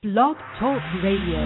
Blog Talk Radio.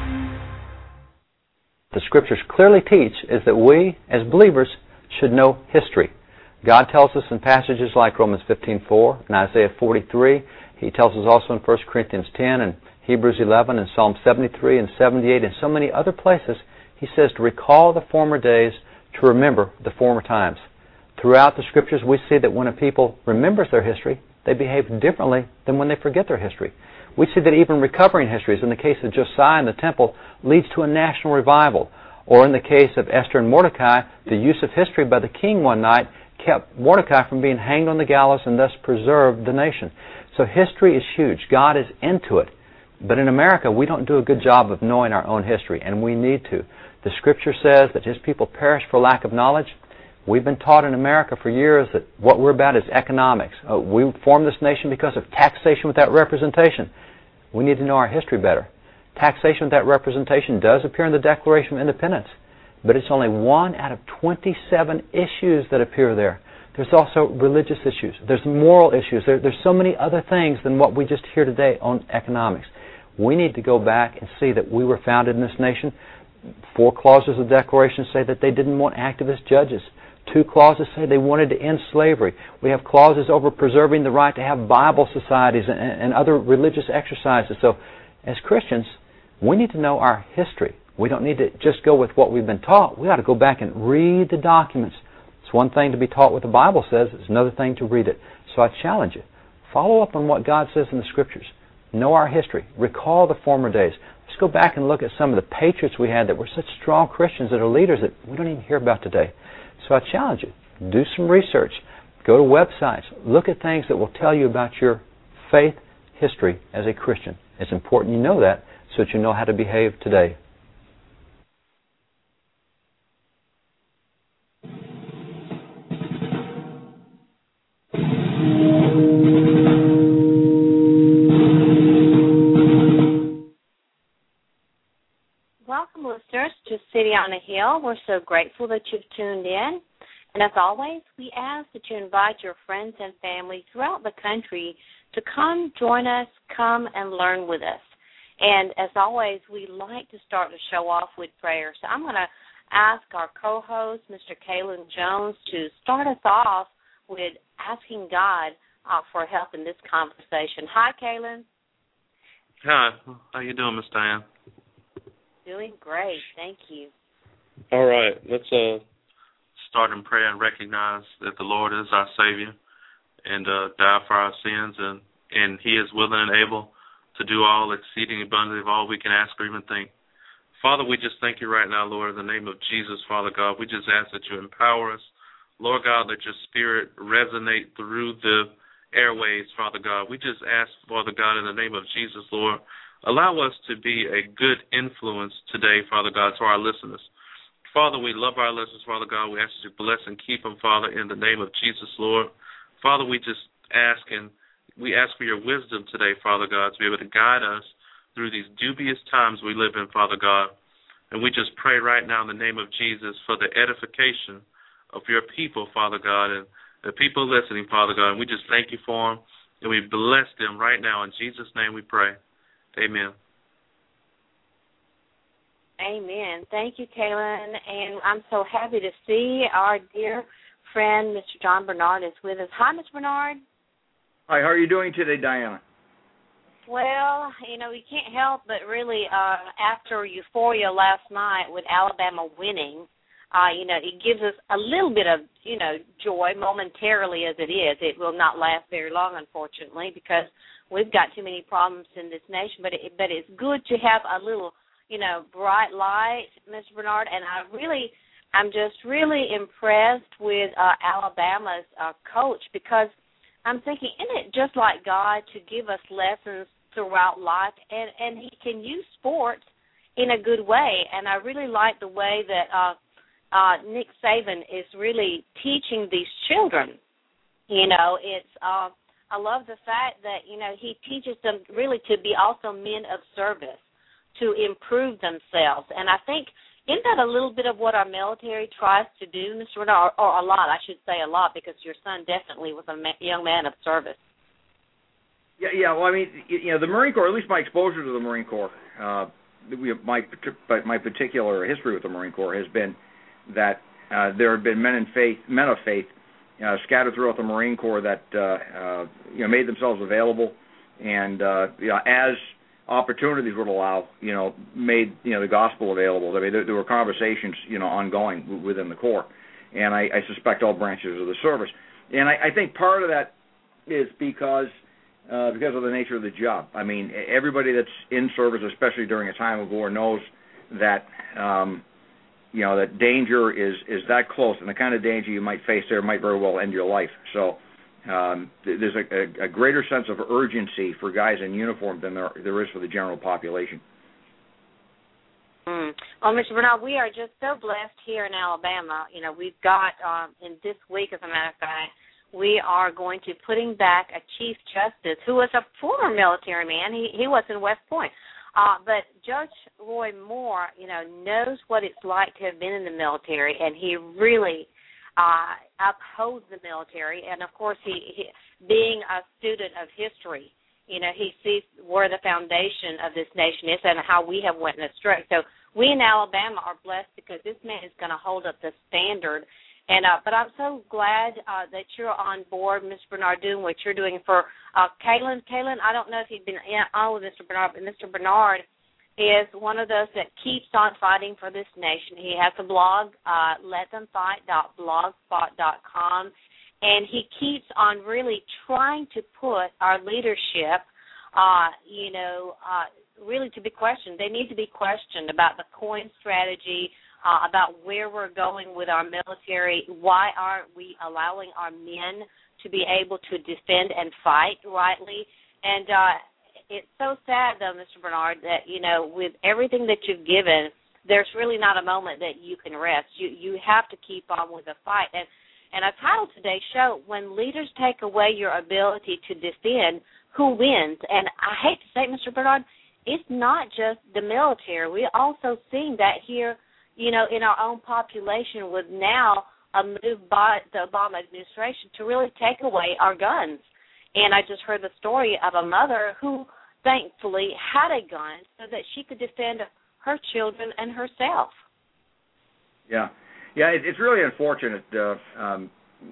The Scriptures clearly teach is that we, as believers, should know history. God tells us in passages like Romans 15:4 and Isaiah 43. He tells us also in 1 Corinthians 10 and Hebrews 11 and Psalm 73 and 78 and so many other places. He says to recall the former days, to remember the former times. Throughout the Scriptures, we see that when a people remembers their history, they behave differently than when they forget their history. We see that even recovering histories, in the case of Josiah and the temple, leads to a national revival. Or in the case of Esther and Mordecai, the use of history by the king one night kept Mordecai from being hanged on the gallows and thus preserved the nation. So history is huge. God is into it. But in America, we don't do a good job of knowing our own history, and we need to. The Scripture says that His people perish for lack of knowledge. We've been taught in America for years that what we're about is economics. We formed this nation because of taxation without representation. We need to know our history better. Taxation without representation does appear in the Declaration of Independence, but it's only one out of 27 issues that appear there. There's also religious issues. There's moral issues. There's so many other things than what we just hear today on economics. We need to go back and see that we were founded in this nation. 4 clauses of the Declaration say that they didn't want activist judges. 2 clauses say they wanted to end slavery. We have clauses over preserving the right to have Bible societies and other religious exercises. So, as Christians, we need to know our history. We don't need to just go with what we've been taught. We ought to go back and read the documents. It's one thing to be taught what the Bible says. It's another thing to read it. So I challenge you. Follow up on what God says in the Scriptures. Know our history. Recall the former days. Let's go back and look at some of the patriots we had that were such strong Christians that are leaders that we don't even hear about today. So I challenge you. Do some research. Go to websites. Look at things that will tell you about your faith history as a Christian. It's important you know that so that you know how to behave today. Welcome, listeners, to City on a Hill. We're so grateful that you've tuned in. And as always, we ask that you invite your friends and family throughout the country to come join us, come and learn with us. And as always, we like to start the show off with prayer. So I'm going to ask our co-host, Mr. Kalen Jones, to start us off with asking God for help in this conversation. Hi, Kalen. Hi. How you doing, Miss Diane? Doing great. Thank you. All right. Let's start in prayer and recognize that the Lord is our Savior and died for our sins, and He is willing and able to do all exceeding abundantly of all we can ask or even think. Father, we just thank you right now, Lord, in the name of Jesus, Father God. We just ask that you empower us. Lord God, let your spirit resonate through the airways, Father God. We just ask, Father God, in the name of Jesus, Lord, allow us to be a good influence today, Father God, to our listeners. Father, we love our listeners, Father God. We ask that you bless and keep them, Father, in the name of Jesus, Lord. Father, we just ask for your wisdom today, Father God, to be able to guide us through these dubious times we live in, Father God. And we just pray right now in the name of Jesus for the edification of your people, Father God, and the people listening, Father God. And we just thank you for them, and we bless them right now. In Jesus' name we pray. Amen. Amen. Thank you, Kaylin. And I'm so happy to see our dear friend, Mr. John Bernard, is with us. Hi, Mr. Bernard. Hi, how are you doing today, Diana? Well, we can't help but really, after euphoria last night with Alabama winning, it gives us a little bit of, joy momentarily as it is. It will not last very long, unfortunately, because we've got too many problems in this nation. But it's good to have a little, bright light, Mr. Bernard. And I'm just really impressed with Alabama's coach, because I'm thinking, isn't it just like God to give us lessons throughout life? And he can use sports in a good way. And I really like the way that Nick Saban is really teaching these children. I love the fact that, he teaches them really to be also men of service, to improve themselves. And I think, isn't that a little bit of what our military tries to do, Mr. Renard? Or a lot, I should say a lot, because your son definitely was a young man of service. Yeah. Well, I mean, the Marine Corps, at least my exposure to the Marine Corps, my particular history with the Marine Corps has been that there have been men of faith, scattered throughout the Marine Corps that made themselves available, and as opportunities would allow, made the gospel available. I mean, there were conversations ongoing within the Corps, and I suspect all branches of the service. And I think part of that is because of the nature of the job. I mean, everybody that's in service, especially during a time of war, knows that that danger is that close, and the kind of danger you might face there might very well end your life. So there's a greater sense of urgency for guys in uniform than there is for the general population. Well, Mr. Bernard, we are just so blessed here in Alabama. We've got, in this week, as a matter of fact, we are going to putting back a Chief Justice who was a former military man. He was in West Point. But Judge Roy Moore, knows what it's like to have been in the military, and he really upholds the military. And, of course, he being a student of history, he sees where the foundation of this nation is and how we have went astray. So we in Alabama are blessed because this man is going to hold up the standard. And but I'm so glad that you're on board, Mr. Bernard, doing what you're doing for Kaylin. Kaylin, I don't know if you've been on with Mr. Bernard, but Mr. Bernard is one of those that keeps on fighting for this nation. He has a blog, letthemfight.blogspot.com, and he keeps on really trying to put our leadership, really to be questioned. They need to be questioned about the COIN strategy, about where we're going with our military. Why aren't we allowing our men to be able to defend and fight rightly? And it's so sad, though, Mr. Bernard, that, with everything that you've given, there's really not a moment that you can rest. You have to keep on with the fight. And I titled today's show, When Leaders Take Away Your Ability to Defend, Who Wins? And I hate to say it, Mr. Bernard, it's not just the military. We're also seeing that here, in our own population, with now a move by the Obama administration to really take away our guns. And I just heard the story of a mother who thankfully had a gun so that she could defend her children and herself. Yeah, it's really unfortunate, and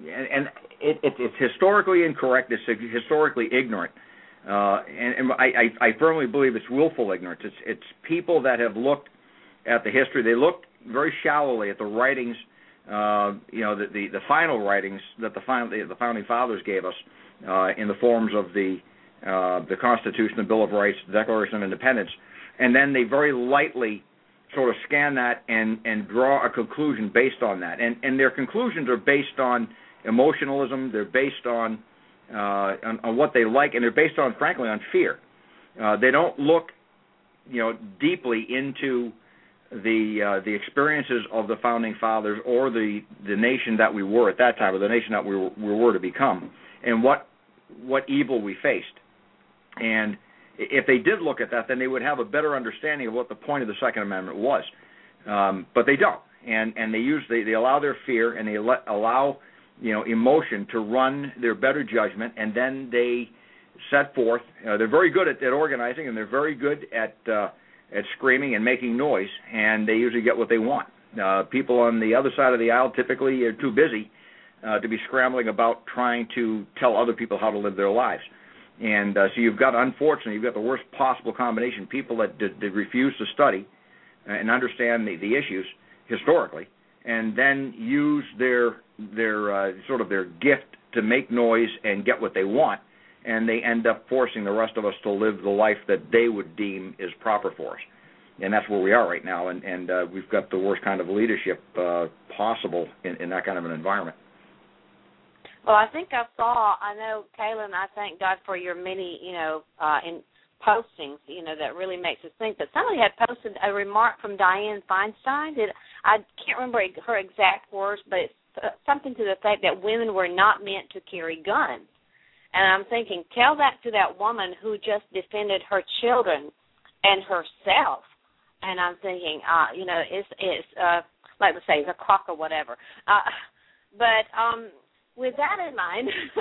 it's historically incorrect. It's historically ignorant, and I firmly believe it's willful ignorance. It's people that have looked at the history. They looked very shallowly at the writings, the final writings that the founding fathers gave us in the forms of the Constitution, the Bill of Rights, the Declaration of Independence, and then they very lightly sort of scan that and draw a conclusion based on that. And their conclusions are based on emotionalism. They're based on what they like, and they're based on, frankly, on fear. They don't look, deeply into the experiences of the founding fathers or the nation that we were at that time, or the nation that we were to become, and what evil we faced. And if they did look at that, then they would have a better understanding of what the point of the Second Amendment was. But they don't, and they allow their fear and they allow emotion to run their better judgment, and then they set forth. They're very good at organizing, and they're very good at screaming and making noise, and they usually get what they want. People on the other side of the aisle typically are too busy to be scrambling about trying to tell other people how to live their lives. And so you've got the worst possible combination: people that refuse to study and understand the issues historically, and then use their sort of their gift to make noise and get what they want, and they end up forcing the rest of us to live the life that they would deem is proper for us. And that's where we are right now, and we've got the worst kind of leadership possible in that kind of an environment. Well, I know, Kaylin, I thank God for your many, in postings, that really makes us think. But somebody had posted a remark from Dianne Feinstein. I can't remember her exact words, but it's something to the effect that women were not meant to carry guns. And I'm thinking, tell that to that woman who just defended her children and herself. And I'm thinking, it's like we say, it's a crock or whatever. But with that in mind,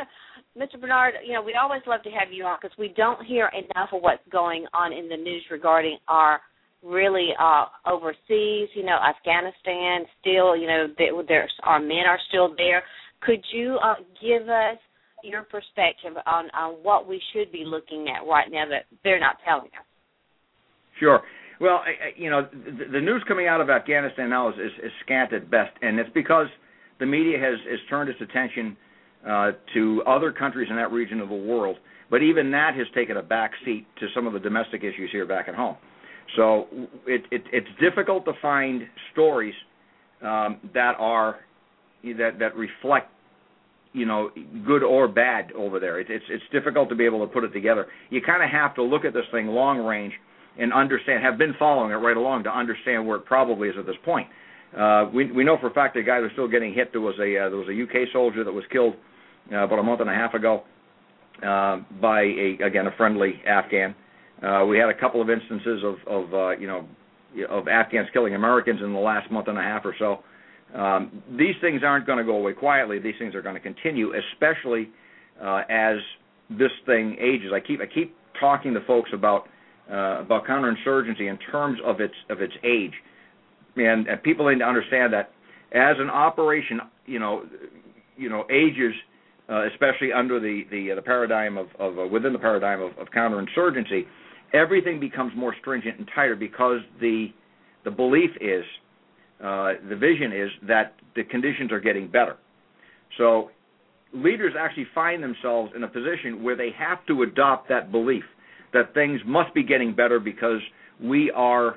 Mr. Bernard, we always love to have you on because we don't hear enough of what's going on in the news regarding our really overseas, Afghanistan still, our men are still there. Could you give us your perspective on what we should be looking at right now that they're not telling us? Sure. Well, the news coming out of Afghanistan now is scant at best, and it's because the media has turned its attention to other countries in that region of the world, but even that has taken a back seat to some of the domestic issues here back at home. So it's difficult to find stories that reflect, good or bad over there. It's difficult to be able to put it together. You kind of have to look at this thing long range and understand, have been following it right along to understand where it probably is at this point. We know for a fact the guy was still getting hit. There was a UK soldier that was killed about a month and a half ago by a friendly Afghan. We had a couple of instances of Afghans killing Americans in the last month and a half or so. These things aren't going to go away quietly. These things are going to continue, especially as this thing ages. I keep talking to folks about counterinsurgency in terms of its age, and people need to understand that as an operation, ages, especially under the paradigm of within the paradigm of counterinsurgency, everything becomes more stringent and tighter because the belief is, the vision is that the conditions are getting better. So leaders actually find themselves in a position where they have to adopt that belief that things must be getting better because we are,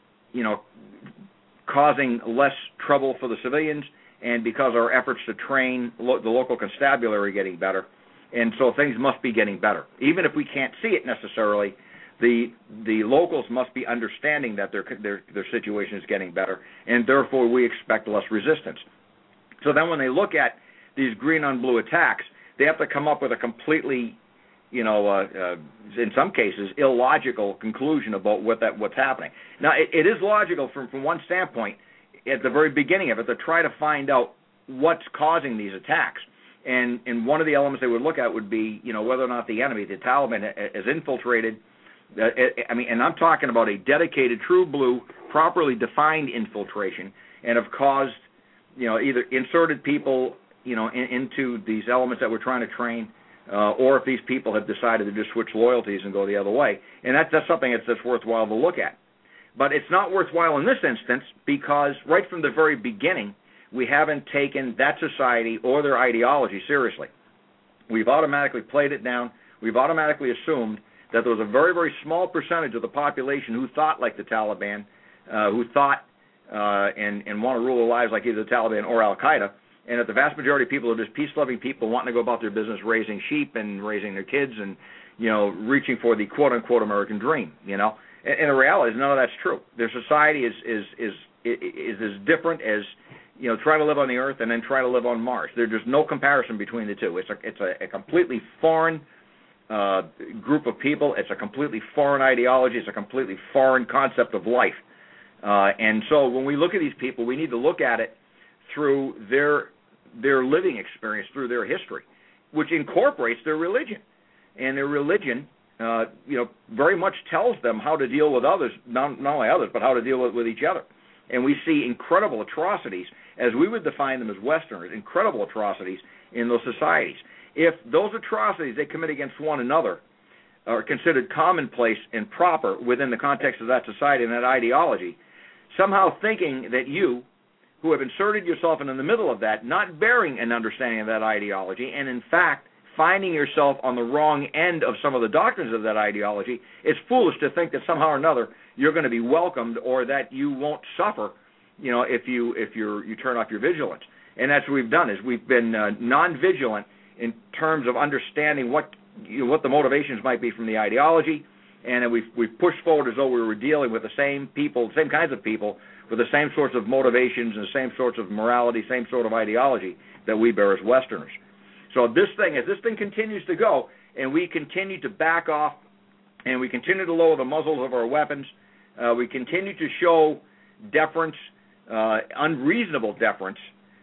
causing less trouble for the civilians, and because our efforts to train the local constabulary are getting better, and so things must be getting better. Even if we can't see it necessarily, the locals must be understanding that their situation is getting better, and therefore we expect less resistance. So then when they look at these green on blue attacks, they have to come up with a completely, in some cases, illogical conclusion about what's happening. Now, it is logical from one standpoint at the very beginning of it to try to find out what's causing these attacks. And one of the elements they would look at would be, whether or not the enemy, the Taliban, has infiltrated. And I'm talking about a dedicated, true blue, properly defined infiltration, and have caused, either inserted people, into these elements that we're trying to train, or if these people have decided to just switch loyalties and go the other way. And that's something that's worthwhile to look at. But it's not worthwhile in this instance because right from the very beginning, we haven't taken that society or their ideology seriously. We've automatically played it down. We've automatically assumed that there was a very, very small percentage of the population who thought like the Taliban, who thought and want to rule their lives like either the Taliban or Al-Qaeda, and that the vast majority of people are just peace-loving people wanting to go about their business raising sheep and raising their kids and, reaching for the quote-unquote American dream, And the reality is none of that's true. Their society is as different as, try to live on the Earth and then try to live on Mars. There's no comparison between the two. It's a completely foreign group of people. It's a completely foreign ideology. It's a completely foreign concept of life. And so when we look at these people, we need to look at it through their living experience, through their history, which incorporates their religion. And their religion, very much tells them how to deal with others, not only others, but how to deal with each other. And we see incredible atrocities, as we would define them as Westerners, incredible atrocities in those societies. If those atrocities they commit against one another are considered commonplace and proper within the context of that society and that ideology, somehow thinking that you, who have inserted yourself into the middle of that, not bearing an understanding of that ideology, and in fact finding yourself on the wrong end of some of the doctrines of that ideology, it's foolish to think that somehow or another you're going to be welcomed or that you won't suffer, if you turn off your vigilance. And that's what we've done, is we've been non-vigilant in terms of understanding what the motivations might be from the ideology, and then we've pushed forward as though we were dealing with the same people, the same kinds of people, with the same sorts of motivations and the same sorts of morality, same sort of ideology that we bear as Westerners. So as this thing continues to go, and we continue to back off, and we continue to lower the muzzles of our weapons, we continue to show deference, unreasonable deference,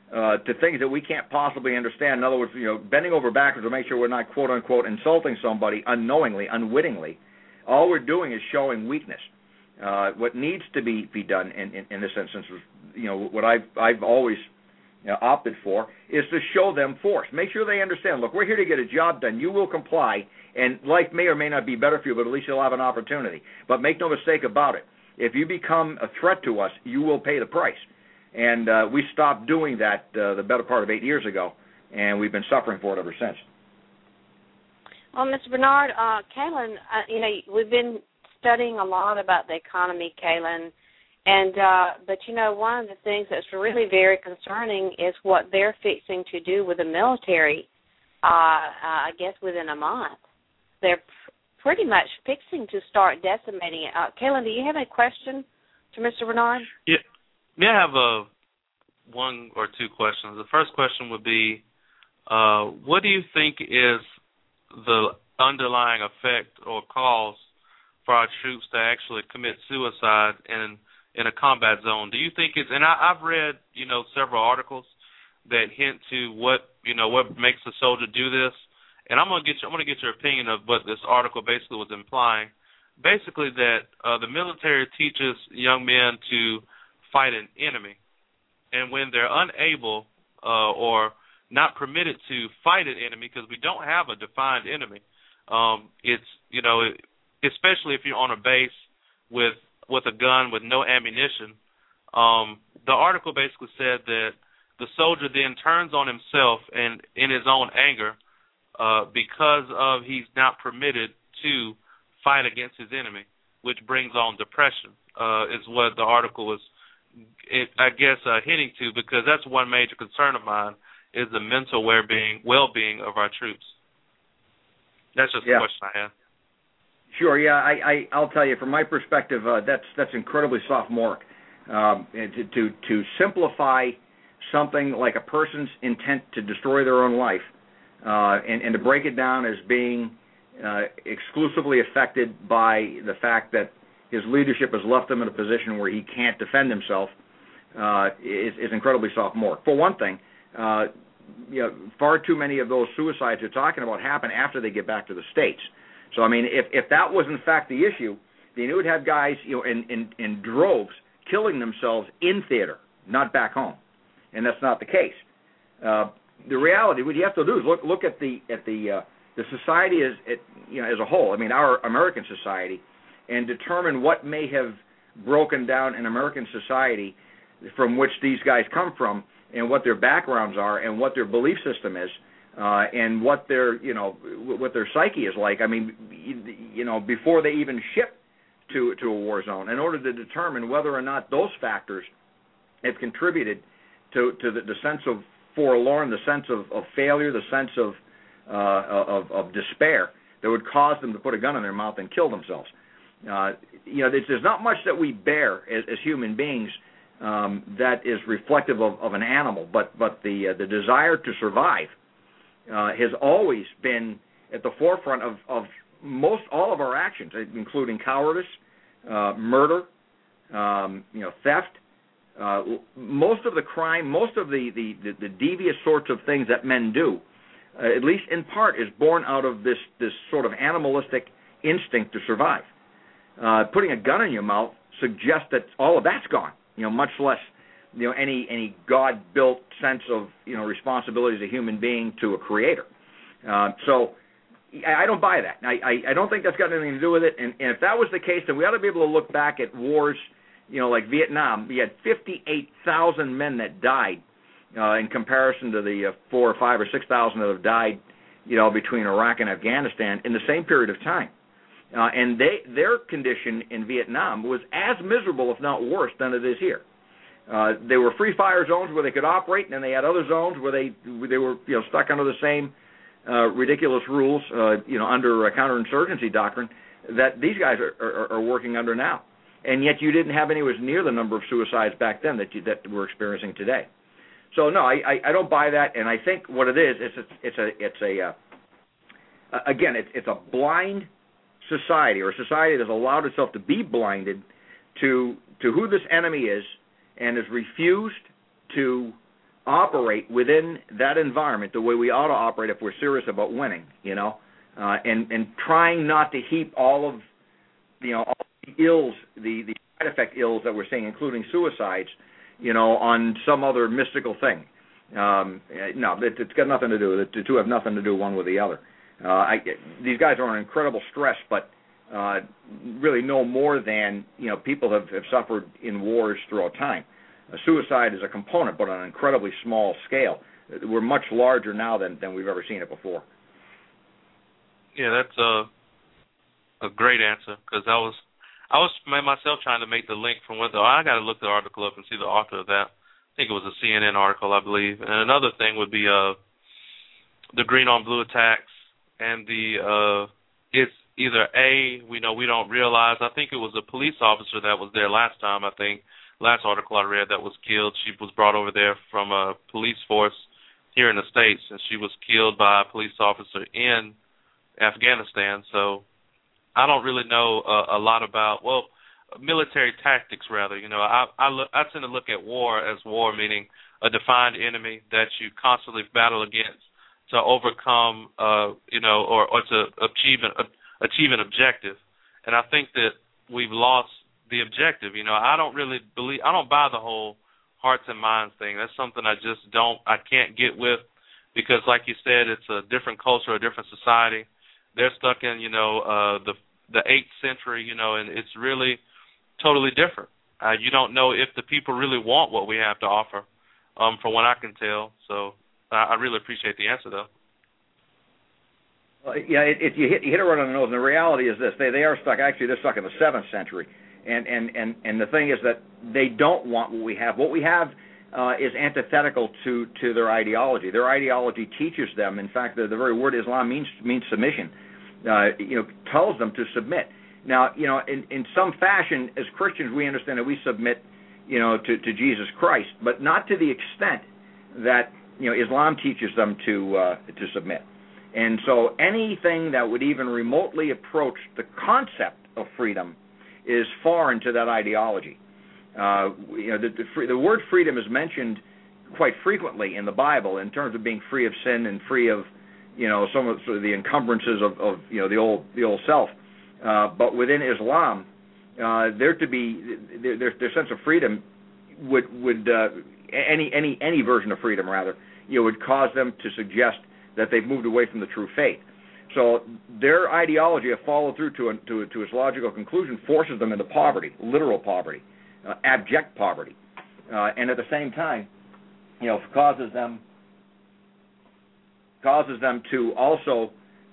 to things that we can't possibly understand. In other words, bending over backwards to make sure we're not, quote unquote, insulting somebody unknowingly, unwittingly. All we're doing is showing weakness. What needs to be done in this instance is, what I've always opted for is to show them force. Make sure they understand, look, we're here to get a job done. You will comply, and life may or may not be better for you, but at least you'll have an opportunity. But make no mistake about it. If you become a threat to us, you will pay the price. And we stopped doing that the better part of 8 years ago, and we've been suffering for it ever since. Well, Mr. Bernard, Kaylin, we've been studying a lot about the economy, Kaylin, and but one of the things that's really very concerning is what they're fixing to do with the military. I guess within a month, they're pretty much fixing to start decimating it. Kaylin, do you have a question to Mr. Bernard? Yeah. May I have one or two questions? The first question would be, what do you think is the underlying effect or cause for our troops to actually commit suicide in a combat zone? Do you think it's, and I've read, several articles that hint to what makes a soldier do this, and I'm gonna get your opinion of what this article basically was implying. Basically that the military teaches young men to fight an enemy, and when they're unable or not permitted to fight an enemy, because we don't have a defined enemy, it's especially if you're on a base with a gun with no ammunition. The article basically said that the soldier then turns on himself and in his own anger because of he's not permitted to fight against his enemy, which brings on depression, is what the article was, hinting to, because that's one major concern of mine, is the mental well-being of our troops. That's just a question I have. Sure, I'll tell you, from my perspective, that's incredibly sophomoric. To simplify something like a person's intent to destroy their own life and to break it down as being exclusively affected by the fact that his leadership has left him in a position where he can't defend himself is incredibly sophomoric. For one thing, far too many of those suicides you're talking about happen after they get back to the States. So, I mean, if that was in fact the issue, then you would have guys, in droves killing themselves in theater, not back home, and that's not the case. The reality, what you have to do is look at the society as a whole. I mean, our American society, and determine what may have broken down in American society from which these guys come from, and what their backgrounds are, and what their belief system is, and what their psyche is like. I mean, before they even ship to a war zone, in order to determine whether or not those factors have contributed to the sense of forlorn, the sense of failure, the sense of despair that would cause them to put a gun in their mouth and kill themselves. There's not much that we bear as human beings that is reflective of an animal, but the desire to survive has always been at the forefront of most all of our actions, including cowardice, murder, theft. Most of the crime, most of the devious sorts of things that men do, at least in part, is born out of this sort of animalistic instinct to survive. Putting a gun in your mouth suggests that all of that's gone. Much less, any God-built sense of responsibility as a human being to a creator. So I don't buy that. I don't think that's got anything to do with it. And if that was the case, then we ought to be able to look back at wars, like Vietnam. We had 58,000 men that died in comparison to the 4,000 or 5,000 or 6,000 that have died, between Iraq and Afghanistan in the same period of time. And their condition in Vietnam was as miserable, if not worse, than it is here. They were free fire zones where they could operate, and then they had other zones where they were stuck under the same ridiculous rules, under a counterinsurgency doctrine that these guys are working under now. And yet you didn't have anywhere near the number of suicides back then that we're experiencing today. So no, I don't buy that, and I think what it is it's a blind society, or a society that has allowed itself to be blinded to who this enemy is, and has refused to operate within that environment the way we ought to operate if we're serious about winning, and trying not to heap all of all the ills, the side effect ills that we're seeing, including suicides, on some other mystical thing. No, it's got nothing to do with it. The two have nothing to do one with the other. These guys are under incredible stress, but really no more than people have suffered in wars throughout time. Suicide is a component, but on an incredibly small scale. We're much larger now than we've ever seen it before. Yeah, that's a great answer, because I was myself trying to make the link from whether I got to look the article up and see the author of that. I think it was a CNN article, I believe. And another thing would be the green on blue attacks, and it's either we don't realize. I think it was a police officer that was there last time. I think last article I read that was killed. She was brought over there from a police force here in the States, and she was killed by a police officer in Afghanistan. So I don't really know a lot about, military tactics, rather. I tend to look at war as war, meaning a defined enemy that you constantly battle against to overcome, or to achieve an objective. And I think that we've lost the objective. I don't buy the whole hearts and minds thing. That's something I can't get with, because like you said, it's a different culture, a different society. They're stuck in, the 8th century, and it's really totally different. You don't know if the people really want what we have to offer, from what I can tell. So I really appreciate the answer, though. Well, yeah, you hit it right on the nose. And the reality is this: they are stuck. Actually, they're stuck in the 7th century. And the thing is that they don't want what we have. What we have is antithetical to their ideology. Their ideology teaches them. In fact, the very word Islam means submission. Tells them to submit. Now, in some fashion, as Christians, we understand that we submit, to Jesus Christ, but not to the extent that Islam teaches them to submit. And so, anything that would even remotely approach the concept of freedom is foreign to that ideology. The word freedom is mentioned quite frequently in the Bible in terms of being free of sin and free of some of the encumbrances of the old self. But within Islam, their sense of freedom would any version of freedom rather, would cause them to suggest that they've moved away from the true faith. So their ideology, if followed through to its logical conclusion, forces them into poverty, literal poverty, abject poverty, and at the same time, causes them to also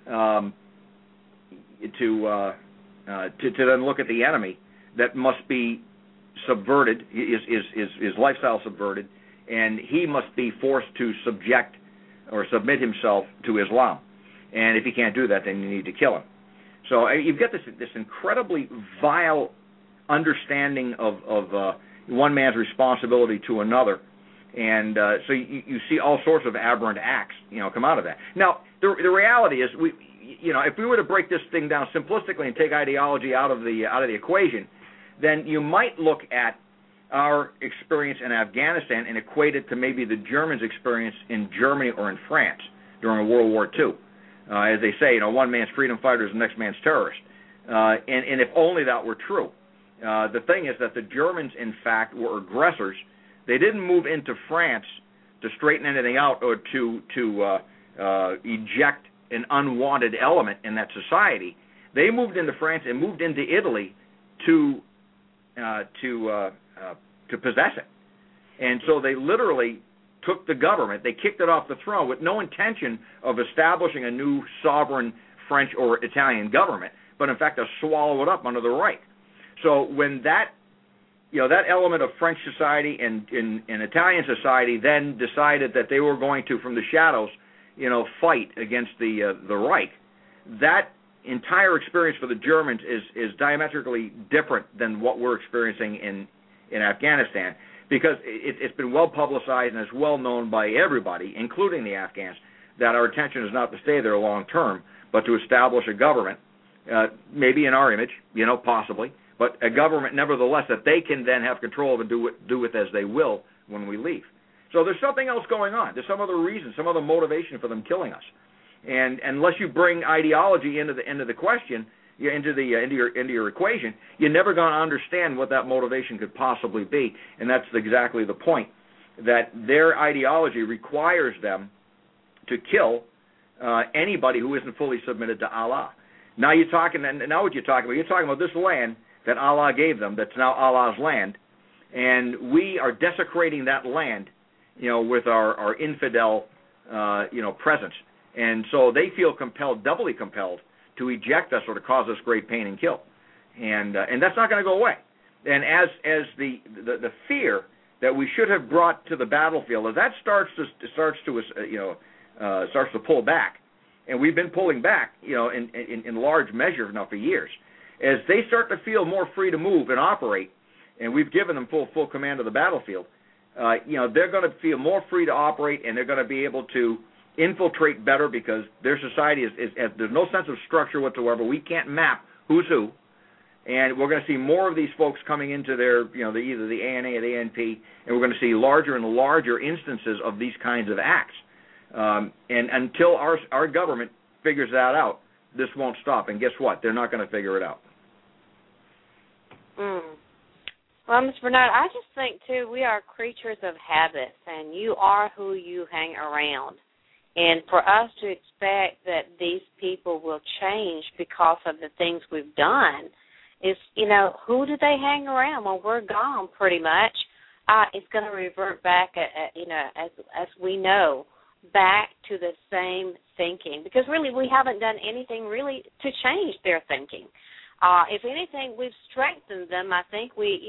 to then look at the enemy that must be subverted, his lifestyle subverted, and he must be forced to subject or submit himself to Islam. And if he can't do that, then you need to kill him. So you've got this incredibly vile understanding of one man's responsibility to another, and so you see all sorts of aberrant acts, come out of that. Now, the reality is, if we were to break this thing down simplistically and take ideology out of the equation, then you might look at our experience in Afghanistan and equate it to maybe the Germans' experience in Germany or in France during World War II. As they say, one man's freedom fighter is the next man's terrorist. And if only that were true. The thing is that the Germans, in fact, were aggressors. They didn't move into France to straighten anything out or to eject an unwanted element in that society. They moved into France and moved into Italy to possess it. And so they literally took the government, they kicked it off the throne with no intention of establishing a new sovereign French or Italian government, but in fact to swallow it up under the Reich. So when that element of French society and Italian society then decided that they were going to, from the shadows, fight against the Reich, that entire experience for the Germans is diametrically different than what we're experiencing in Afghanistan, because it's been well publicized and it's well known by everybody, including the Afghans, that our intention is not to stay there long term, but to establish a government, maybe in our image, possibly, but a government nevertheless that they can then have control of and do with as they will when we leave. So there's something else going on. There's some other reason, some other motivation for them killing us. And unless you bring ideology into the question, into your equation, you're never going to understand what that motivation could possibly be. And that's exactly the point, that their ideology requires them to kill anybody who isn't fully submitted to Allah. Now what you're talking about this land that Allah gave them, that's now Allah's land, and we are desecrating that land, with our infidel, presence. And so they feel compelled, doubly compelled, to eject us or to cause us great pain and kill. And that's not going to go away. And as the fear that we should have brought to the battlefield, as that starts to pull back, and we've been pulling back, in large measure now for years, as they start to feel more free to move and operate, and we've given them full command of the battlefield, they're going to feel more free to operate, and they're going to be able to infiltrate better because their society is there's no sense of structure whatsoever. We can't map who's who, and we're going to see more of these folks coming into their, either the ANA or the ANP, and we're going to see larger and larger instances of these kinds of acts. And until our government figures that out, this won't stop. And guess what? They're not going to figure it out. Well, Ms. Bernard, I just think, too, we are creatures of habits, and you are who you hang around. And for us to expect that these people will change because of the things we've done is, who do they hang around when we're gone pretty much? It's going to revert back, as we know, back to the same thinking. Because really we haven't done anything really to change their thinking. If anything, we've strengthened them. I think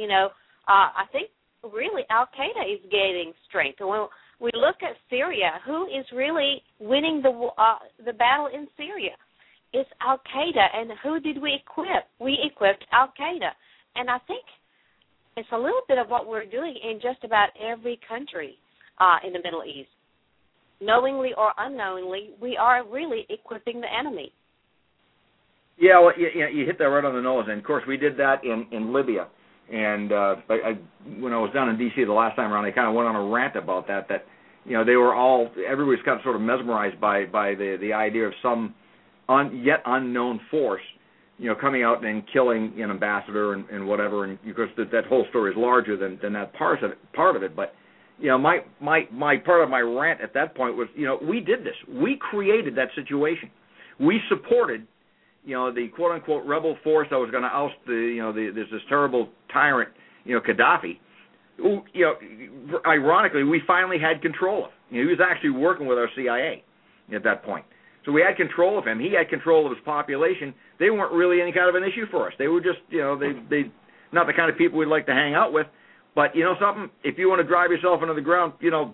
I think really Al-Qaeda is gaining strength. When we look at Syria, who is really winning the battle in Syria? It's Al-Qaeda. And who did we equip? We equipped Al-Qaeda. And I think it's a little bit of what we're doing in just about every country in the Middle East. Knowingly or unknowingly, we are really equipping the enemy. Yeah, well, you hit that right on the nose. And, of course, we did that in Libya. And when I was down in D.C. the last time around, I kind of went on a rant about that they were everybody's kind of sort of mesmerized by the idea of some yet unknown force, coming out and killing an ambassador and whatever. And, of course, that whole story is larger than that part of it. But, my part of my rant at that point was, we did this. We created that situation. We supported the quote-unquote rebel force that was going to oust there's this terrible tyrant, Gaddafi, who, ironically, we finally had control of. He was actually working with our CIA at that point. So we had control of him. He had control of his population. They weren't really any kind of an issue for us. They were just, they not the kind of people we'd like to hang out with. But, something, if you want to drive yourself into the ground,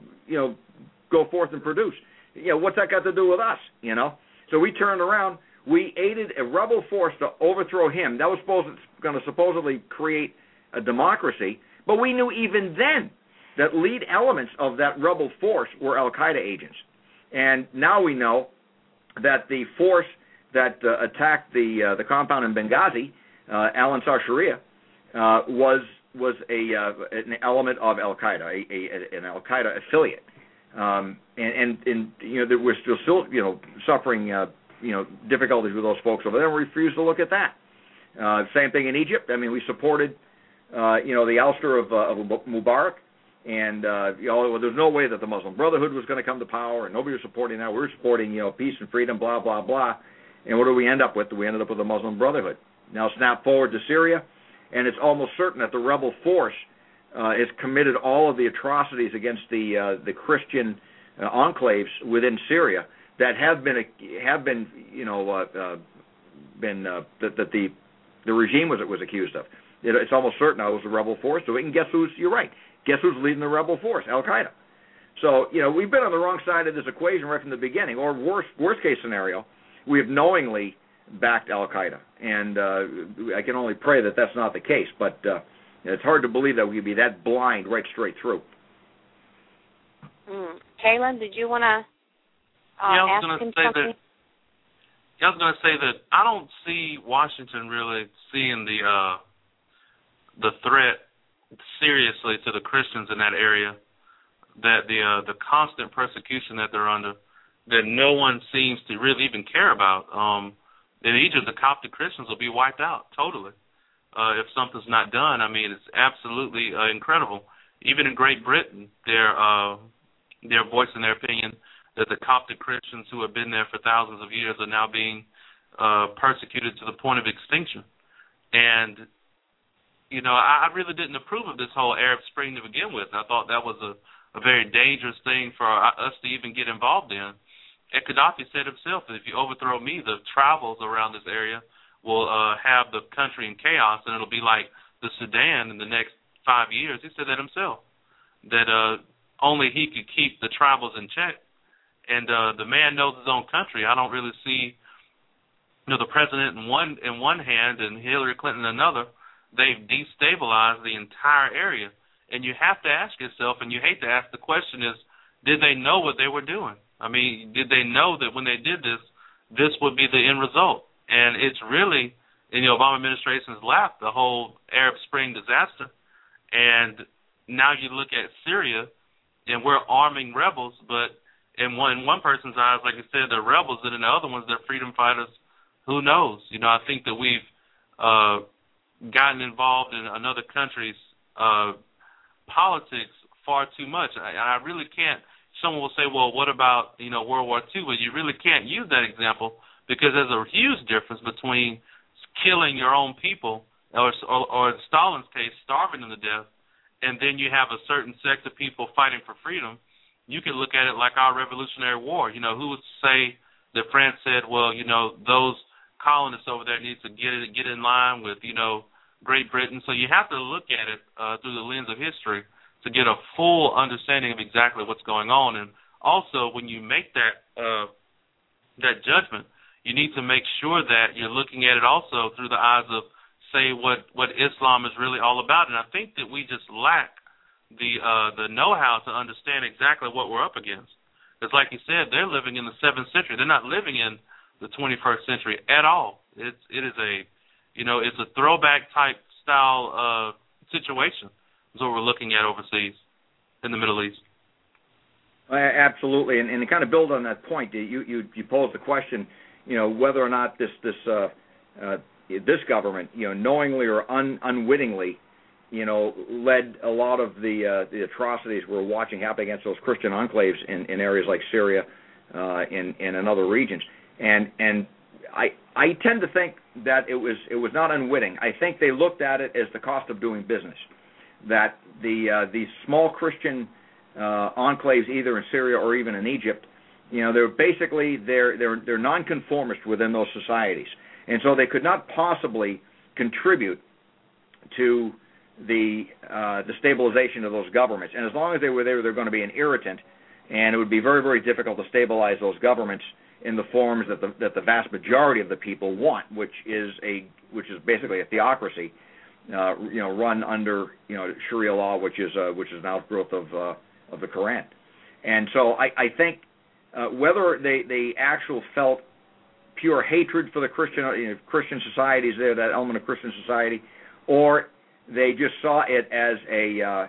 go forth and produce. What's that got to do with us, So we turned around. We aided a rebel force to overthrow him. That was going to supposedly create a democracy. But we knew even then that lead elements of that rebel force were Al-Qaeda agents. And now we know that the force that attacked the compound in Benghazi, Al-Ansar Sharia, was an element of Al-Qaeda, an Al-Qaeda affiliate. That we're still suffering difficulties with those folks over there. We refuse to look at that. Same thing in Egypt. I mean, we supported, the ouster of Mubarak, and there's no way that the Muslim Brotherhood was going to come to power, and nobody was supporting that. We were supporting, peace and freedom, blah blah blah. And what do we end up with? We ended up with the Muslim Brotherhood. Now snap forward to Syria, and it's almost certain that the rebel force has committed all of the atrocities against the Christian enclaves within Syria that the regime was accused of. It's almost certain it was the rebel force. So we can guess you're right. Guess who's leading the rebel force? Al-Qaeda. So, we've been on the wrong side of this equation right from the beginning. Or worst case scenario, we have knowingly backed Al-Qaeda. And I can only pray that that's not the case. But it's hard to believe that we could be that blind right straight through. Kaylin, did you want to ask him something? I was going to say that I don't see Washington really seeing the threat seriously to the Christians in that area. that the constant persecution that they're under, that no one seems to really even care about. In Egypt, the Coptic Christians will be wiped out totally if something's not done. I mean, it's absolutely incredible. Even in Great Britain, they're voicing their opinion that the Coptic Christians who have been there for thousands of years are now being persecuted to the point of extinction. And, you know, I really didn't approve of this whole Arab Spring to begin with. I thought that was a very dangerous thing for us to even get involved in. And Gaddafi said himself that if you overthrow me, the travels around this area will have the country in chaos, and it'll be like the Sudan in the next 5 years. He said that himself, that only he could keep the travels in check. And the man knows his own country. I don't really see, you know, the president in one hand and Hillary Clinton in another. They've destabilized the entire area. And you have to ask yourself, and you hate to ask the question, is did they know what they were doing? I mean, did they know that when they did this, this would be the end result? And it's really, in the Obama administration's lap, the whole Arab Spring disaster. And now you look at Syria, and we're arming rebels, but in one person's eyes, like I said, they're rebels, and in the other ones, they're freedom fighters. Who knows? You know, I think that we've gotten involved in another country's politics far too much. I really can't. Someone will say, well, what about, you know, World War II? Well, you really can't use that example because there's a huge difference between killing your own people or in Stalin's case, starving them to death, and then you have a certain sect of people fighting for freedom. You can look at it like our Revolutionary War. You know, who would say that France said, well, you know, those colonists over there need to get in line with, you know, Great Britain. So you have to look at it through the lens of history to get a full understanding of exactly what's going on. And also, when you make that judgment, you need to make sure that you're looking at it also through the eyes of, say, what Islam is really all about. And I think that we just lack the know-how to understand exactly what we're up against. Because like you said, they're living in the 7th century. They're not living in the 21st century at all. It is a, you know, it's a throwback type style situation. Is what we're looking at overseas in the Middle East. Absolutely, and to kind of build on that point, you posed the question, you know, whether or not this government, you know, knowingly or unwittingly, you know, led a lot of the atrocities we're watching happen against those Christian enclaves in areas like Syria, and in other regions, and I tend to think that it was not unwitting. I think they looked at it as the cost of doing business. That these small Christian enclaves, either in Syria or even in Egypt, you know, they're nonconformist within those societies, and so they could not possibly contribute to the stabilization of those governments. And as long as they were there, they're going to be an irritant, and it would be very, very difficult to stabilize those governments in the forms that the vast majority of the people want, which is basically a theocracy. You know, run under, you know, Sharia law, which is an outgrowth of the Quran, and so I think whether they actually felt pure hatred for the Christian societies there, that element of Christian society, or they just saw it as a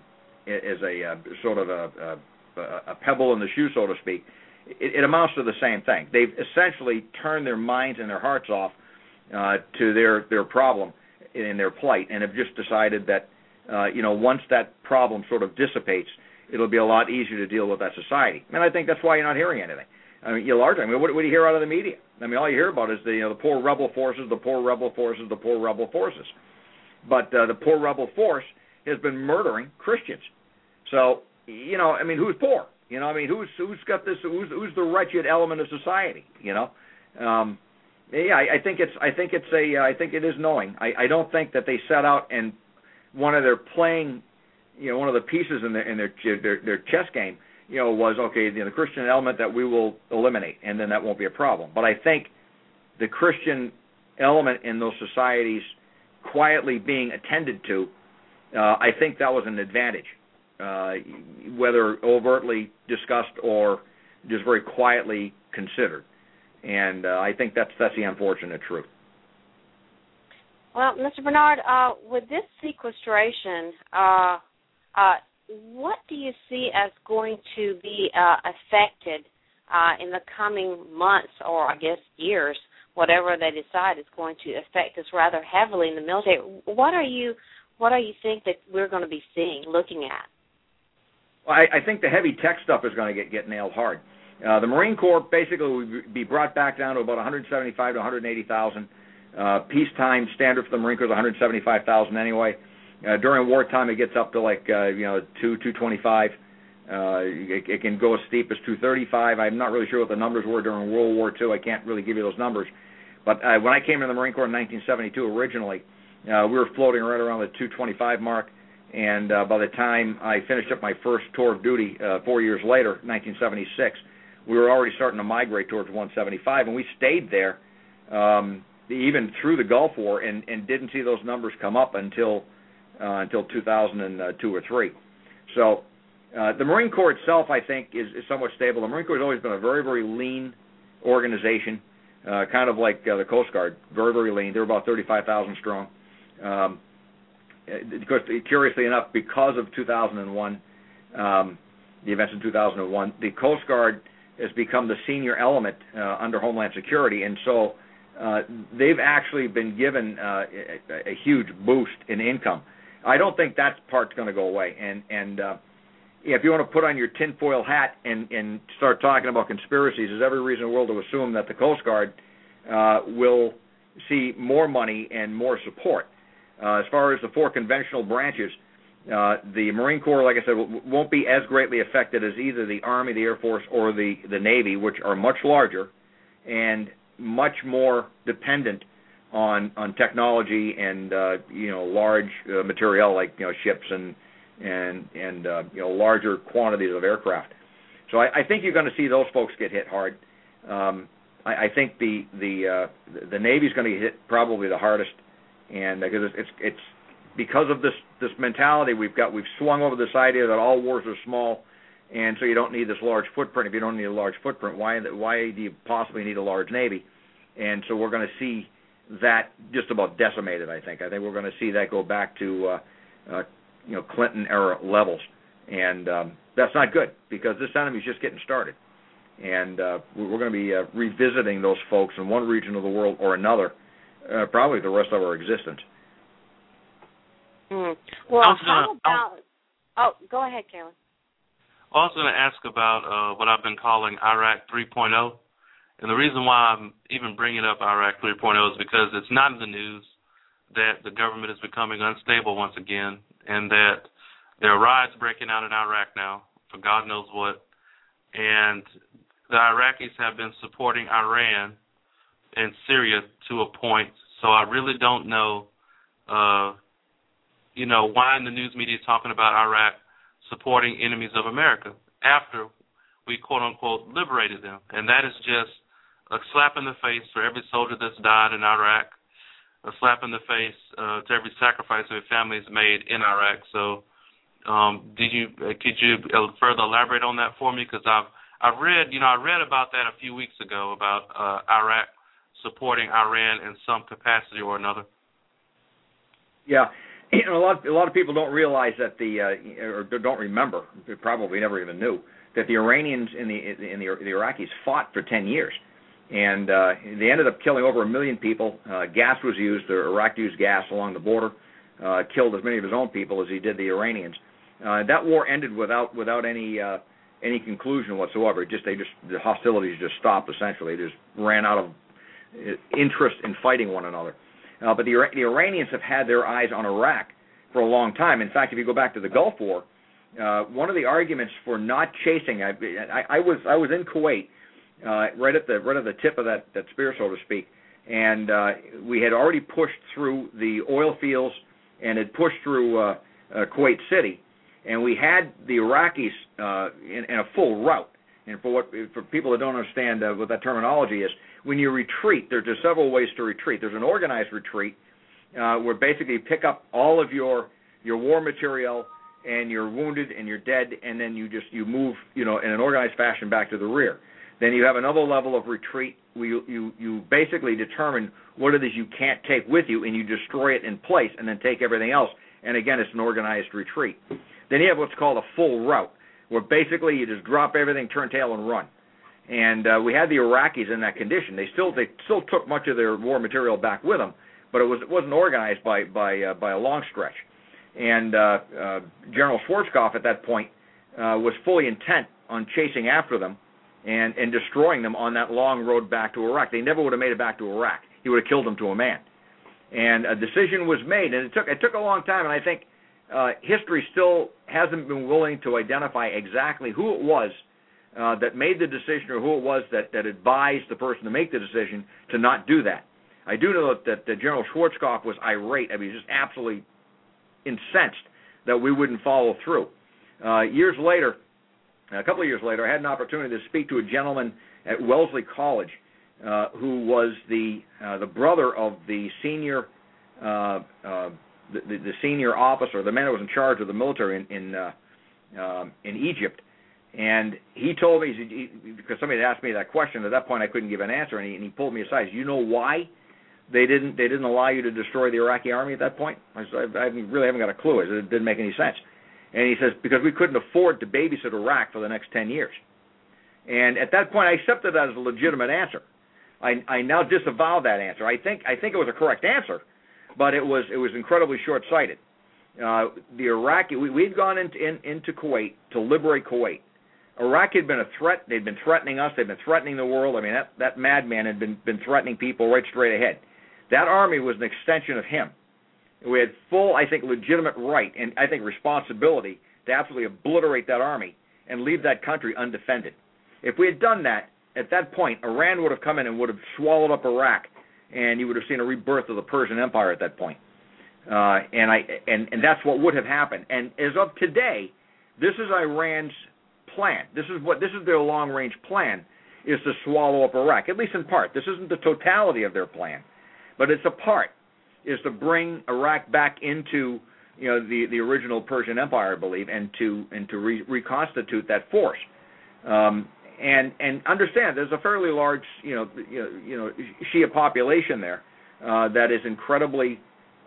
sort of a pebble in the shoe, so to speak, it amounts to the same thing. They've essentially turned their minds and their hearts off to their problem in their plight, and have just decided that, you know, once that problem sort of dissipates, it'll be a lot easier to deal with that society. And I think that's why you're not hearing anything. I mean, what do you hear out of the media? I mean, all you hear about is the poor rebel forces, the poor rebel forces, the poor rebel forces. But the poor rebel force has been murdering Christians. So, you know, I mean, who's poor? You know, I mean, who's got this? Who's the wretched element of society? You know. Yeah, I think it is knowing. I don't think that they set out and one of their playing, you know, one of the pieces in their chess game, you know, was okay, you know, the Christian element that we will eliminate, and then that won't be a problem. But I think the Christian element in those societies quietly being attended to, I think that was an advantage, whether overtly discussed or just very quietly considered. And I think that's the unfortunate truth. Well, Mr. Bernard, with this sequestration, what do you see as going to be affected in the coming months, or I guess years, whatever they decide is going to affect us rather heavily in the military? What do you think that we're going to be seeing, looking at? Well, I think the heavy tech stuff is going to get nailed hard. The Marine Corps basically will be brought back down to about 175 to 180,000. Peacetime standard for the Marine Corps is 175,000 anyway. During wartime, it gets up to 225. It can go as steep as 235. I'm not really sure what the numbers were during World War II. I can't really give you those numbers. But when I came into the Marine Corps in 1972 originally, we were floating right around the 225 mark. And by the time I finished up my first tour of duty 4 years later, 1976, we were already starting to migrate towards 175. And we stayed there even through the Gulf War and didn't see those numbers come up until 2002 or 3. So the Marine Corps itself, I think, is somewhat stable. The Marine Corps has always been a very, very lean organization, kind of like the Coast Guard, very, very lean. They're about 35,000 strong. Curiously enough, because of 2001, the events in 2001, the Coast Guard has become the senior element under Homeland Security, and so they've actually been given a huge boost in income. I don't think that part's going to go away. And if you want to put on your tinfoil hat and start talking about conspiracies, there's every reason in the world to assume that the Coast Guard will see more money and more support. As far as the four conventional branches, the Marine Corps, like I said, won't be as greatly affected as either the Army, the Air Force, or the Navy, which are much larger and much more dependent on technology and large materiel like ships and larger quantities of aircraft. So I think you're going to see those folks get hit hard. I think the Navy's going to get hit probably the hardest. And because of this mentality we've swung over this idea that all wars are small, and so you don't need this large footprint. If you don't need a large footprint, why do you possibly need a large Navy? And so we're going to see that just about decimated. I think we're going to see that go back to Clinton era levels, and that's not good because this enemy's just getting started, and we're going to be revisiting those folks in one region of the world or another. Probably the rest of our existence. Well, how about... Oh, go ahead, Carolyn. I was going to ask about what I've been calling Iraq 3.0. And the reason why I'm even bringing up Iraq 3.0 is because it's not in the news that the government is becoming unstable once again and that there are riots breaking out in Iraq now for God knows what. And the Iraqis have been supporting Iran in Syria to a point, so I really don't know, why in the news media is talking about Iraq supporting enemies of America after we, quote-unquote, liberated them. And that is just a slap in the face for every soldier that's died in Iraq, a slap in the face to every sacrifice their families made in Iraq. So could you further elaborate on that for me? Because I read about that a few weeks ago about Iraq supporting Iran in some capacity or another. Yeah, a lot of people don't realize that or don't remember, they probably never even knew that the Iranians and the Iraqis fought for 10 years, and they ended up killing over 1 million people. Gas was used. Iraq used gas along the border, killed as many of his own people as he did the Iranians. That war ended without any conclusion whatsoever. The hostilities just stopped essentially. They just ran out of interest in fighting one another. But the Iranians have had their eyes on Iraq for a long time. In fact, if you go back to the Gulf War, one of the arguments for not chasing, I was in Kuwait, right at the tip of that spear, so to speak, and we had already pushed through the oil fields and had pushed through Kuwait City, and we had the Iraqis in a full rout. And for people that don't understand what that terminology is, when you retreat, there's several ways to retreat. There's an organized retreat where basically you pick up all of your war material and you're wounded and you're dead, and then you move in an organized fashion back to the rear. Then you have another level of retreat where you basically determine what it is you can't take with you, and you destroy it in place and then take everything else and again, it's an organized retreat. Then you have what's called a full rout, where basically you just drop everything, turn tail, and run. And we had the Iraqis in that condition. They still took much of their war material back with them, but it wasn't organized by a long stretch. And General Schwarzkopf at that point was fully intent on chasing after them and destroying them on that long road back to Iraq. They never would have made it back to Iraq. He would have killed them to a man. And a decision was made, and it took a long time, and I think history still hasn't been willing to identify exactly who it was that made the decision, or who it was that advised the person to make the decision to not do that. I do know that General Schwarzkopf was irate. I mean, just absolutely incensed that we wouldn't follow through. Years later, a couple of years later, I had an opportunity to speak to a gentleman at Wellesley College who was the brother of the senior the senior officer, the man who was in charge of the military in Egypt. And he told me, because somebody had asked me that question, at that point I couldn't give an answer, and he pulled me aside. He said, "You know why they didn't allow you to destroy the Iraqi army at that point?" I said, "I really haven't got a clue. It didn't make any sense." And he says, "Because we couldn't afford to babysit Iraq for the next 10 years. And at that point, I accepted that as a legitimate answer. I now disavow that answer. I think it was a correct answer, but it was incredibly short-sighted. The Iraqi, we'd gone into Kuwait to liberate Kuwait. Iraq had been a threat. They'd been threatening us. They'd been threatening the world. I mean, that madman had been threatening people right straight ahead. That army was an extension of him. We had full, I think, legitimate right and I think responsibility to absolutely obliterate that army and leave that country undefended. If we had done that, at that point, Iran would have come in and would have swallowed up Iraq, and you would have seen a rebirth of the Persian Empire at that point. And that's what would have happened. And as of today, this is Iran's plan. This is their long-range plan, is to swallow up Iraq, at least in part. This isn't the totality of their plan, but it's a part, is to bring Iraq back into the original Persian Empire, I believe, and to reconstitute that force. And understand, there's a fairly large Shia population there that is incredibly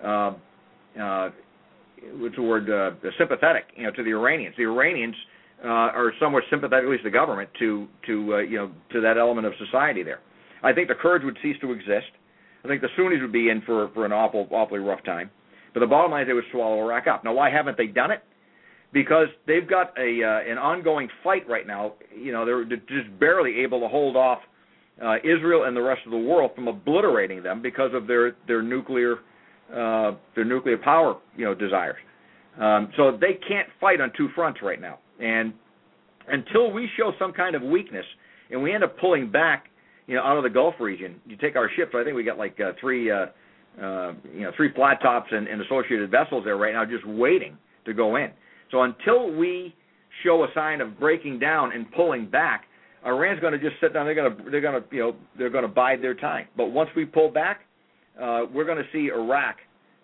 what's the word, sympathetic to the Iranians. The Iranians are somewhat sympathetic, at least the government, to that element of society there. I think the Kurds would cease to exist. I think the Sunnis would be in for an awfully rough time. But the bottom line is they would swallow Iraq up. Now, why haven't they done it? Because they've got an ongoing fight right now. They're just barely able to hold off Israel and the rest of the world from obliterating them because of their nuclear power desires. So they can't fight on two fronts right now. And until we show some kind of weakness and we end up pulling back, out of the Gulf region, you take our ships. I think we got like three flat tops and associated vessels there right now, just waiting to go in. So until we show a sign of breaking down and pulling back, Iran's going to just sit down. They're going to bide their time. But once we pull back, we're going to see Iraq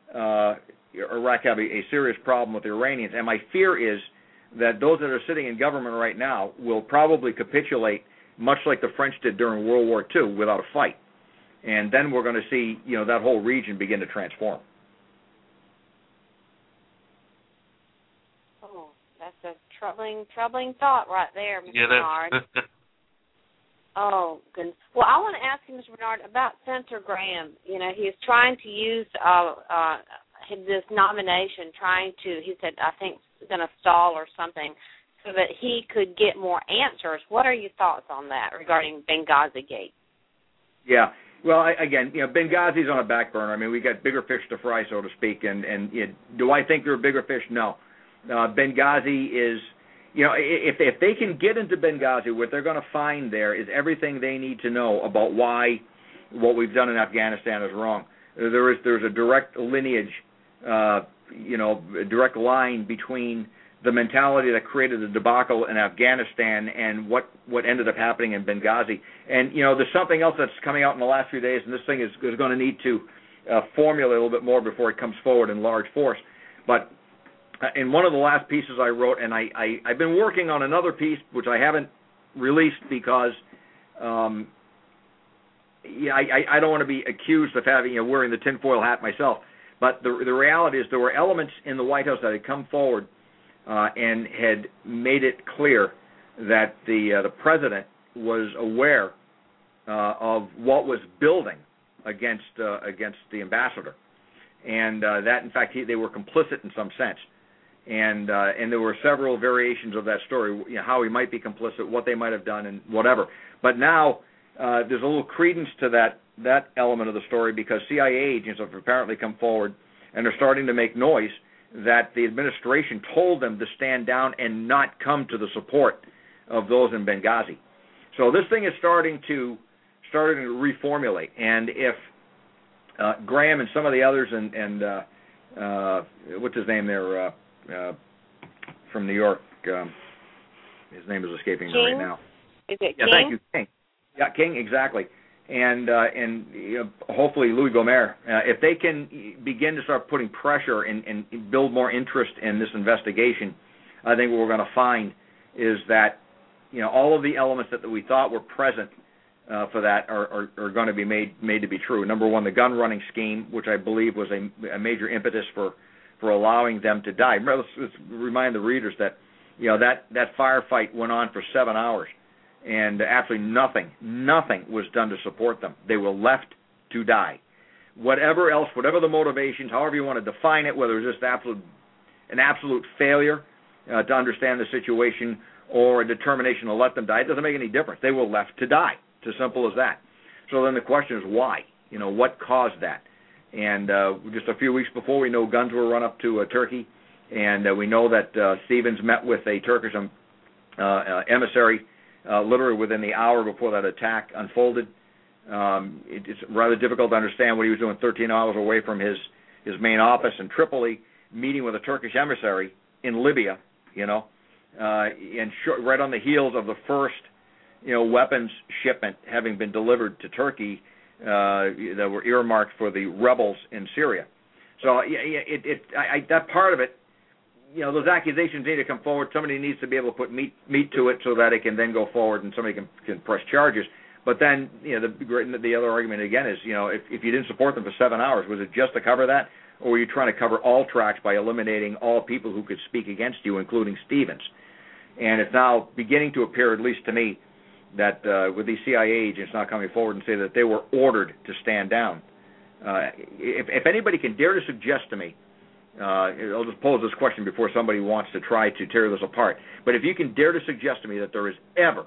have a serious problem with the Iranians. And my fear is that those that are sitting in government right now will probably capitulate, much like the French did during World War II, without a fight. And then we're going to see that whole region begin to transform. That's a troubling thought right there, Mr. Bernard. Oh, goodness. Well, I want to ask you, Mr. Bernard, about Senator Graham. He's trying to use this nomination, he said, I think, going to stall or something, so that he could get more answers. What are your thoughts on that regarding Benghazi Gate? Yeah. Well, again, Benghazi's on a back burner. I mean, we got bigger fish to fry, so to speak. And do I think there are bigger fish? No. Benghazi is, if they can get into Benghazi, what they're going to find there is everything they need to know about why what we've done in Afghanistan is wrong. There's a direct lineage, a direct line between the mentality that created the debacle in Afghanistan and what ended up happening in Benghazi. And, there's something else that's coming out in the last few days, and this thing is going to need to formulate a little bit more before it comes forward in large force. But in one of the last pieces I wrote, and I've been working on another piece, which I haven't released because I don't want to be accused of wearing the tinfoil hat myself. But the reality is there were elements in the White House that had come forward and had made it clear that the president was aware of what was building against the ambassador, and that in fact they were complicit in some sense. And there were several variations of that story, how he might be complicit, what they might have done, and whatever. But now there's a little credence to that element of the story, because CIA agents have apparently come forward and are starting to make noise that the administration told them to stand down and not come to the support of those in Benghazi. So this thing is starting to reformulate. And if Graham and some of the others and what's his name there from New York, his name is escaping me right now. Is it King? Thank you, King. Yeah, King, exactly. And hopefully Louis Gohmert, if they can begin to start putting pressure and build more interest in this investigation, I think what we're going to find is that all of the elements that we thought were present for that are going to be made to be true. Number one, the gun running scheme, which I believe was a major impetus for allowing them to die. Let's remind the readers that that firefight went on for 7 hours, and absolutely nothing was done to support them. They were left to die. Whatever the motivations, however you want to define it, whether it was just an absolute failure to understand the situation or a determination to let them die, it doesn't make any difference. They were left to die. It's as simple as that. So then the question is why? What caused that? And just a few weeks before, we know guns were run up to Turkey, and we know that Stevens met with a Turkish emissary literally within the hour before that attack unfolded. It's rather difficult to understand what he was doing 13 hours away from his main office in Tripoli, meeting with a Turkish emissary in Libya, and right on the heels of the first weapons shipment having been delivered to Turkey that were earmarked for the rebels in Syria. So that part of it, those accusations need to come forward. Somebody needs to be able to put meat to it so that it can then go forward and somebody can press charges. But then, the other argument again is, if you didn't support them for 7 hours, was it just to cover that, or were you trying to cover all tracks by eliminating all people who could speak against you, including Stevens? And it's now beginning to appear, at least to me, that with these CIA agents now coming forward and say that they were ordered to stand down. If anybody can dare to suggest to me, I'll just pose this question before somebody wants to try to tear this apart, but if you can dare to suggest to me that there is ever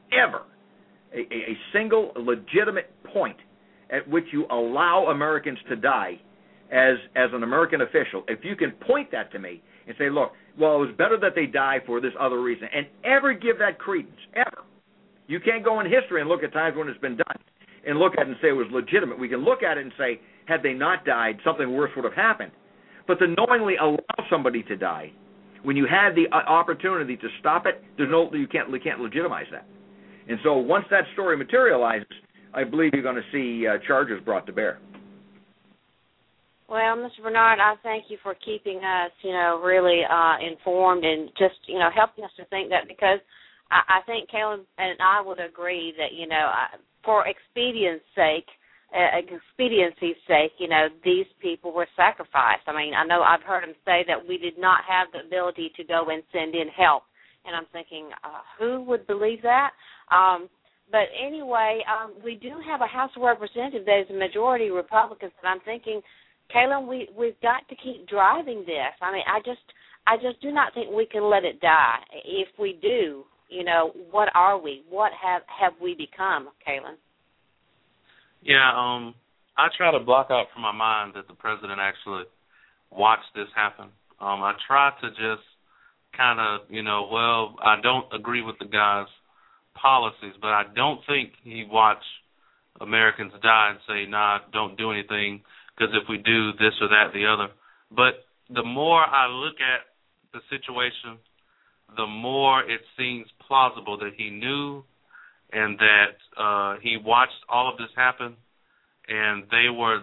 a single legitimate point at which you allow Americans to die as an American official, if you can point that to me and say, look, well, it was better that they die for this other reason, and ever give that credence, ever. You can't go in history and look at times when it's been done and look at it and say it was legitimate. We can look at it and say, had they not died, something worse would have happened. But to knowingly allow somebody to die when you had the opportunity to stop it, you can't legitimize that. And so once that story materializes, I believe you're going to see charges brought to bear. Well, Mr. Bernard, I thank you for keeping us, really informed and just, helping us to think that, because I think Caleb and I would agree that, for expediency's sake, these people were sacrificed. I mean, I know I've heard him say that we did not have the ability to go and send in help. And I'm thinking, who would believe that? But anyway, we do have a House of Representatives that is a majority Republicans, and I'm thinking, Caleb, we've got to keep driving this. I mean, I just do not think we can let it die. If we do, what are we? What have we become, Caleb? Yeah, I try to block out from my mind that the president actually watched this happen. I try to just kind of, I don't agree with the guy's policies, but I don't think he watched Americans die and say, nah, don't do anything, because if we do this or that, the other. But the more I look at the situation, the more it seems plausible that he knew and that he watched all of this happen, and they were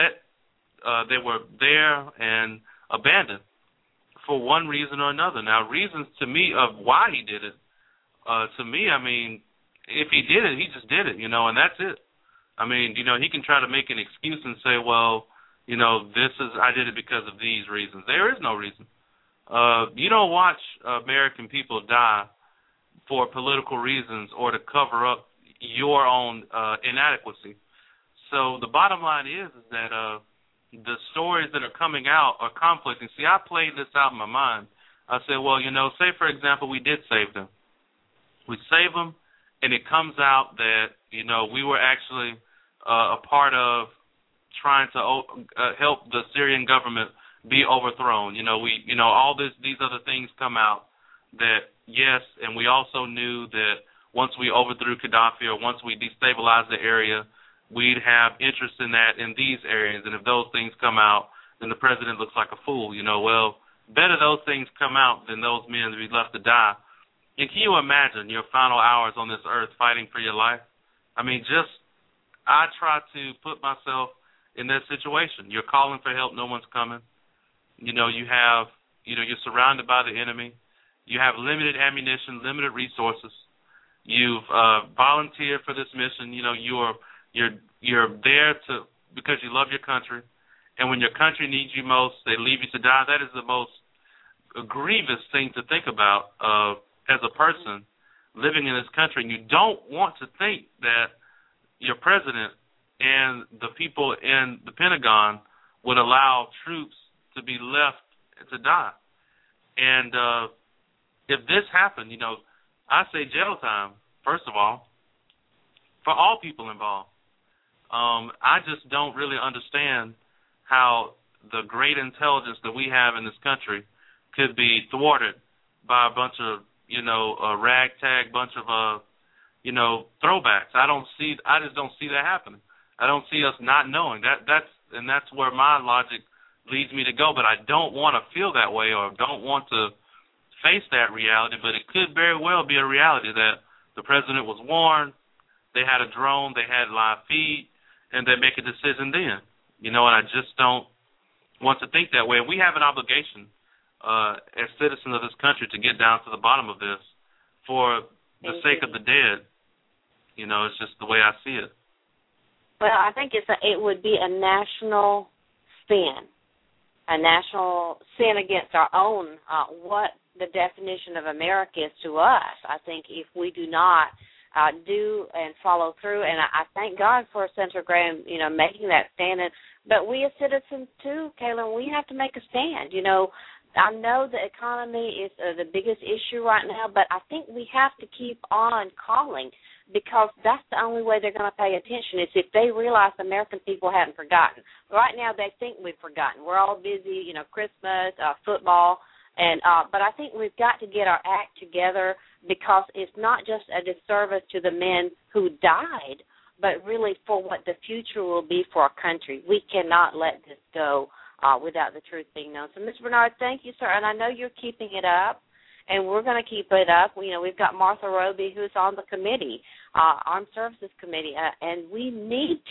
there and abandoned for one reason or another. Now, reasons to me of why he did it, to me, I mean, if he did it, he just did it, and that's it. I mean, he can try to make an excuse and say, well, I did it because of these reasons. There is no reason. You don't watch American people die for political reasons or to cover up your own inadequacy. So the bottom line is that the stories that are coming out are conflicting. See, I played this out in my mind. I said, well, say, for example, we did save them. We save them, and it comes out that, we were actually a part of trying to help the Syrian government be overthrown. All these other things come out that, yes, and we also knew that once we overthrew Gaddafi or once we destabilized the area, we'd have interest in that in these areas. And if those things come out, then the president looks like a fool. Well, better those things come out than those men to be left to die. And can you imagine your final hours on this earth fighting for your life? I mean, I try to put myself in that situation. You're calling for help, no one's coming. You're surrounded by the enemy. You have limited ammunition, limited resources. You've volunteered for this mission. You're there because you love your country. And when your country needs you most, they leave you to die. That is the most grievous thing to think about as a person living in this country. And you don't want to think that your president and the people in the Pentagon would allow troops to be left to die. And if this happened, I say jail time, first of all, for all people involved. I just don't really understand how the great intelligence that we have in this country could be thwarted by a bunch of, a ragtag bunch of, throwbacks. I just don't see that happening. I don't see us not knowing. That's where my logic leads me to go, but I don't want to feel that way or don't want to face that reality, but it could very well be a reality that the president was warned, they had a drone, they had live feed, and they make a decision then. And I just don't want to think that way. We have an obligation as citizens of this country to get down to the bottom of this for the sake of the dead. It's just the way I see it. Well, I think it would be a national sin against our own, what the definition of America is to us. I think if we do not do and follow through, and I thank God for Senator Graham, making that stand. But we as citizens too, Kaylin, we have to make a stand. I know the economy is the biggest issue right now, but I think we have to keep on calling because that's the only way they're going to pay attention is if they realize the American people haven't forgotten. Right now they think we've forgotten. We're all busy, Christmas, football, and but I think we've got to get our act together because it's not just a disservice to the men who died, but really for what the future will be for our country. We cannot let this go without the truth being known. So, Mr. Bernard, thank you, sir. And I know you're keeping it up, and we're going to keep it up. We've got Martha Roby, who's on the committee, Armed Services Committee, and we need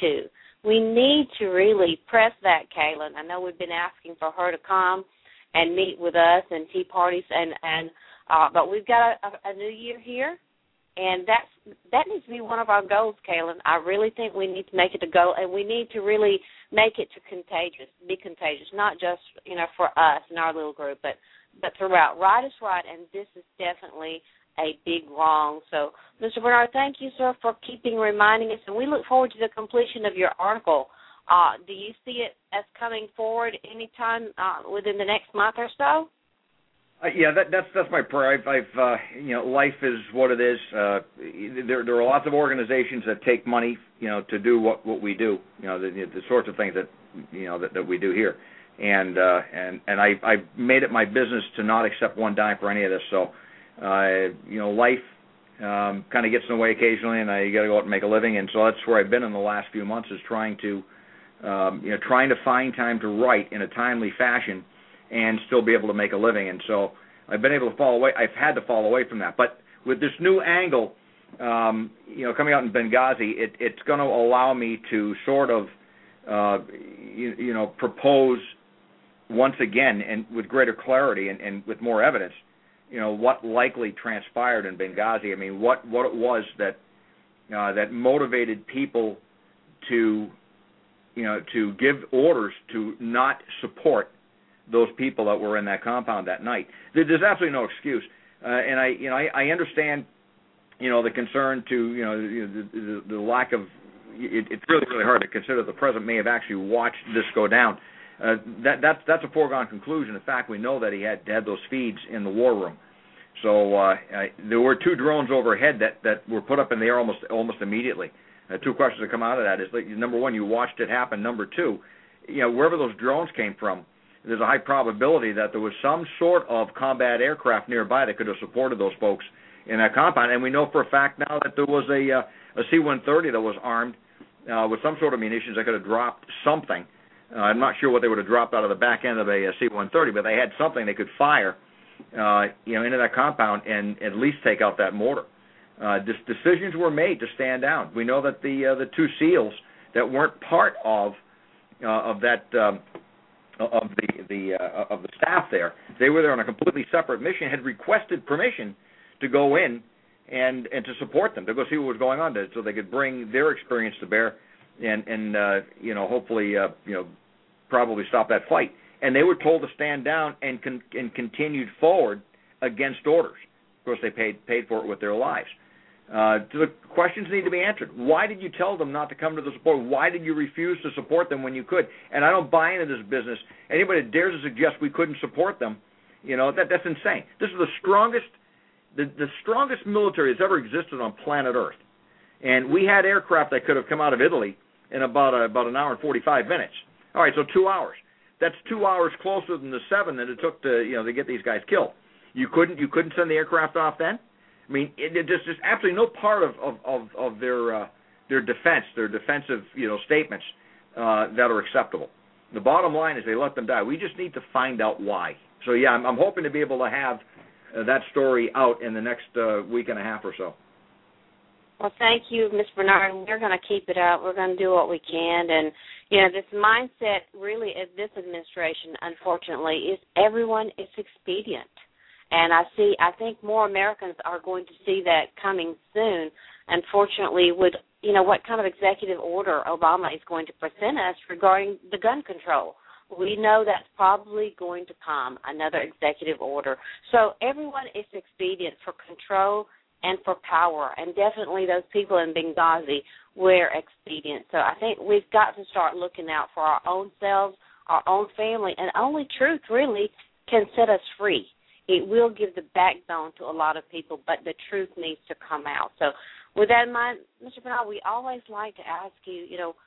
to really press that, Kaylin. I know we've been asking for her to come and meet with us and tea parties, but we've got a new year here. And that needs to be one of our goals, Kaylin. I really think we need to make it a goal, and we need to really make it be contagious, not just, for us in our little group, but throughout. Right is right, and this is definitely a big wrong. So, Mr. Bernard, thank you, sir, for reminding us, and we look forward to the completion of your article. Do you see it as coming forward anytime within the next month or so? Yeah, that's my prayer. Life is what it is. There are lots of organizations that take money, to do what we do. The sorts of things that we do here, and I made it my business to not accept one dime for any of this. So, life kind of gets in the way occasionally, and you got to go out and make a living. And so that's where I've been in the last few months, is trying to find time to write in a timely fashion and still be able to make a living. And so I've been able to fall away. I've had to fall away from that. But with this new angle, coming out in Benghazi, it's going to allow me to sort of, propose once again and with greater clarity and with more evidence, what likely transpired in Benghazi. I mean, what it was that motivated people to, to give orders to not support those people that were in that compound that night. There's absolutely no excuse, and I understand, the concern to the lack of. It's really, really hard to consider the president may have actually watched this go down. That's a foregone conclusion. In fact, we know that he had those feeds in the war room. So there were 2 drones overhead that were put up in the air almost immediately. 2 questions that come out of that is, number one, you watched it happen. Number two, wherever those drones came from, there's a high probability that there was some sort of combat aircraft nearby that could have supported those folks in that compound. And we know for a fact now that there was a C-130 that was armed with some sort of munitions that could have dropped something. I'm not sure what they would have dropped out of the back end of a C-130, but they had something they could fire, into that compound and at least take out that mortar. Decisions were made to stand down. We know that the 2 SEALs that weren't part of that of the staff there, they were there on a completely separate mission, had requested permission to go in and to support them, to go see what was going on, so they could bring their experience to bear and hopefully probably stop that fight. And they were told to stand down and continued forward against orders. Of course, they paid for it with their lives. The questions need to be answered. Why did you tell them not to come to the support? Why did you refuse to support them when you could? And I don't buy into this business. Anybody that dares to suggest we couldn't support them, that's insane. This is the strongest military that's ever existed on planet Earth. And we had aircraft that could have come out of Italy in about an hour and 45 minutes. All right, so 2 hours. That's 2 hours closer than the 7 that it took to get these guys killed. You couldn't send the aircraft off then? I mean, there's just absolutely no part of their defense, their defensive statements that are acceptable. The bottom line is they let them die. We just need to find out why. So yeah, I'm hoping to be able to have that story out in the next week and a half or so. Well, thank you, Ms. Bernard. We're going to keep it up. We're going to do what we can. And, this mindset really of this administration, unfortunately, is everyone is expedient. And I think more Americans are going to see that coming soon. Unfortunately, what kind of executive order Obama is going to present us regarding the gun control. We know that's probably going to come, another executive order. So everyone is expedient for control and for power, and definitely those people in Benghazi were expedient. So I think we've got to start looking out for our own selves, our own family, and only truth really can set us free. It will give the backbone to a lot of people, but the truth needs to come out. So with that in mind, Mr. Bernard, we always like to ask you,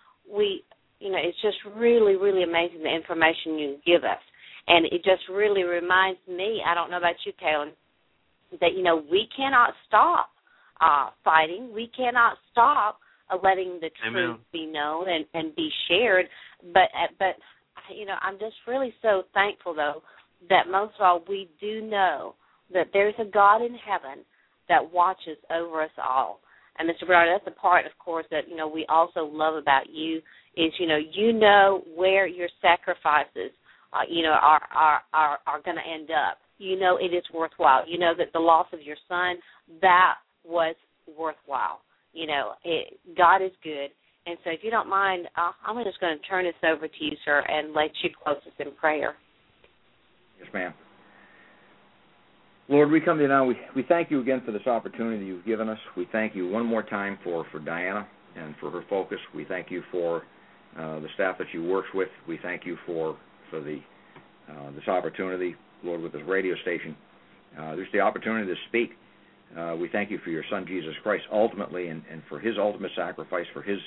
it's just really, really amazing the information you give us. And it just really reminds me, I don't know about you, Kaylin, that, we cannot stop fighting. We cannot stop letting the truth be known and be shared. But I'm just really so thankful, though, that most of all we do know that there's a God in heaven that watches over us all. And, Mr. Bernard, that's the part, of course, that, we also love about you is, where your sacrifices, are going to end up. It is worthwhile. That the loss of your son, that was worthwhile. God is good. And so if you don't mind, I'm just going to turn this over to you, sir, and let you close us in prayer. Yes, ma'am. Lord, we come to you now. We thank you again for this opportunity you've given us. We thank you one more time for Diana and for her focus. We thank you for the staff that she works with. We thank you for this opportunity, Lord, with this radio station. There's the opportunity to speak. We thank you for your Son, Jesus Christ, ultimately, and for his ultimate sacrifice, for his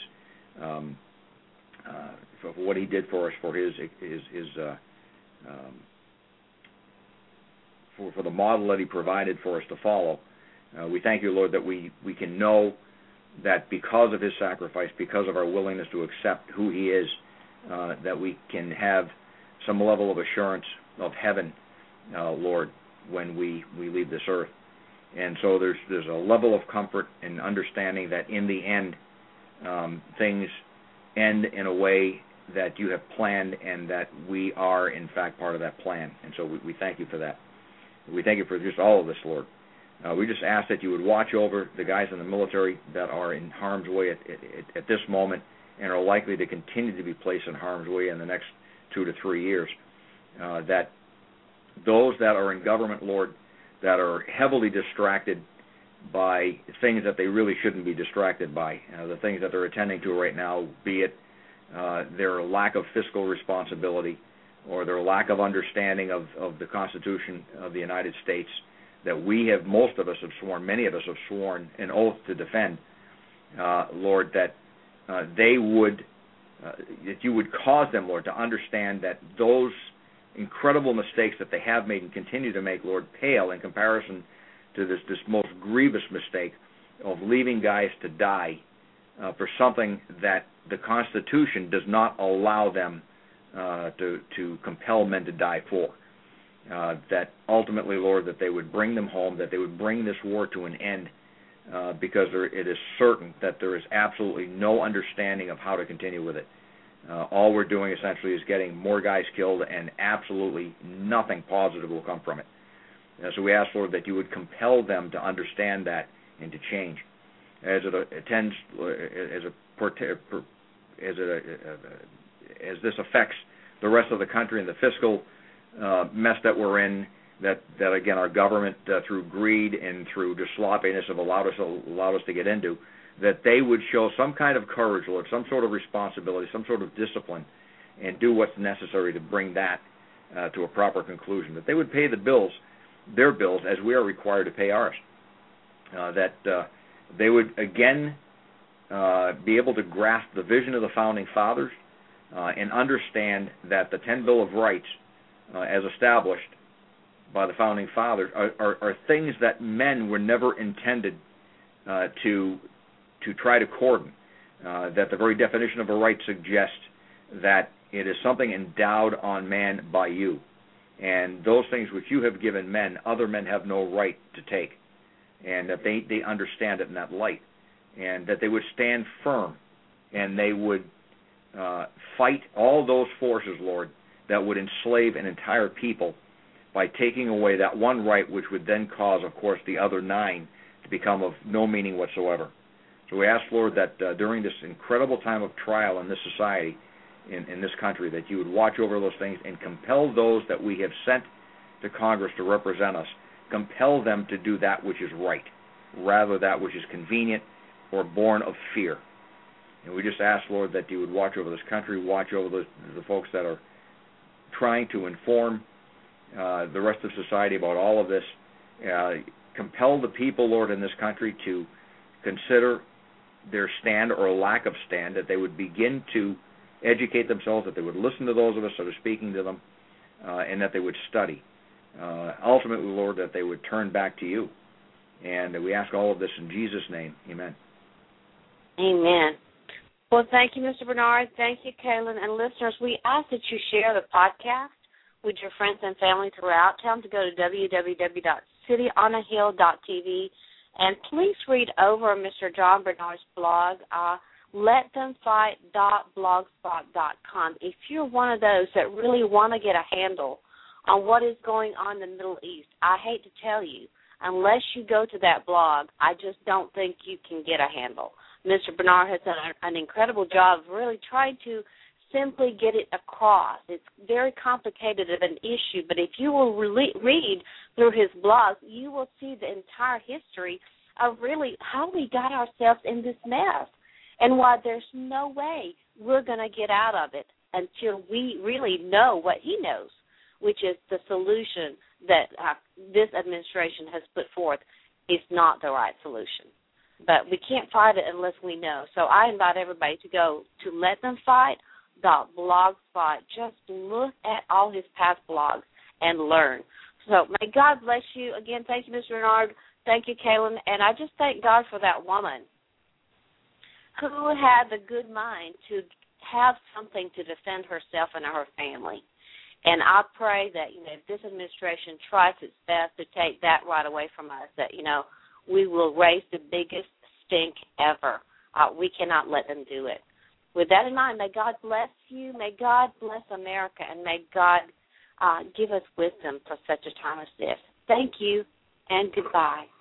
for what he did for us, for for the model that he provided for us to follow. We thank you, Lord, that we can know that because of his sacrifice, because of our willingness to accept who he is, that we can have some level of assurance of heaven, Lord, when we leave this earth. And so there's a level of comfort and understanding that in the end, things end in a way that you have planned and that we are, in fact, part of that plan. And so we thank you for that. We thank you for just all of this, Lord. We just ask that you would watch over the guys in the military that are in harm's way at this moment and are likely to continue to be placed in harm's way in the next 2 to 3 years. That those that are in government, Lord, that are heavily distracted by things that they really shouldn't be distracted by, the things that they're attending to right now, be it their lack of fiscal responsibility or their lack of understanding of the Constitution of the United States that most of us have sworn, many of us have sworn an oath to defend, Lord, that they would, that you would cause them, Lord, to understand that those incredible mistakes that they have made and continue to make, Lord, pale in comparison to this most grievous mistake of leaving guys to die for something that the Constitution does not allow them to compel men to die for. That ultimately, Lord, that they would bring them home, that they would bring this war to an end, because it is certain that there is absolutely no understanding of how to continue with it. All we're doing essentially is getting more guys killed, and absolutely nothing positive will come from it. So we ask, Lord, that you would compel them to understand that and to change. As this affects the rest of the country and the fiscal mess that we're in, that again our government through greed and through just sloppiness have allowed us to get into, that they would show some kind of courage, Lord, some sort of responsibility, some sort of discipline, and do what's necessary to bring that to a proper conclusion. That they would pay their bills as we are required to pay ours. That they would again be able to grasp the vision of the Founding Fathers and understand that the 10 Bill of Rights, as established by the Founding Fathers, are things that men were never intended to try to cordon. That the very definition of a right suggests that it is something endowed on man by you. And those things which you have given men, other men have no right to take. And that they understand it in that light. And that they would stand firm and they would fight all those forces, Lord, that would enslave an entire people by taking away that one right, which would then cause, of course, the other 9 to become of no meaning whatsoever. So we ask, Lord, that during this incredible time of trial in this society, in this country, that you would watch over those things and compel those that we have sent to Congress to represent us, compel them to do that which is right, rather that which is convenient or born of fear. And we just ask, Lord, that you would watch over this country, watch over the folks that are trying to inform the rest of society about all of this. Compel the people, Lord, in this country to consider their stand or lack of stand, that they would begin to educate themselves, that they would listen to those of us that are speaking to them, and that they would study. Ultimately, Lord, that they would turn back to you. And we ask all of this in Jesus' name. Amen. Amen. Well, thank you, Mr. Bernard. Thank you, Kaylin. And listeners, we ask that you share the podcast with your friends and family throughout. Tell them to go to www.cityonahill.tv. And please read over Mr. John Bernard's blog, letthemfight.blogspot.com. If you're one of those that really want to get a handle on what is going on in the Middle East, I hate to tell you, unless you go to that blog, I just don't think you can get a handle. Mr. Bernard has done an incredible job of really trying to simply get it across. It's very complicated of an issue, but if you will read through his blog, you will see the entire history of really how we got ourselves in this mess and why there's no way we're going to get out of it until we really know what he knows, which is the solution that this administration has put forth is not the right solution. But we can't fight it unless we know. So I invite everybody to go to letthemfight.blogspot. Just look at all his past blogs and learn. So may God bless you. Again, thank you, Mr. Bernard. Thank you, Kaylin. And I just thank God for that woman who had the good mind to have something to defend herself and her family. And I pray that, if this administration tries its best to take that right away from us, that, we will raise the biggest stink ever. We cannot let them do it. With that in mind, may God bless you. May God bless America. And may God give us wisdom for such a time as this. Thank you, and goodbye.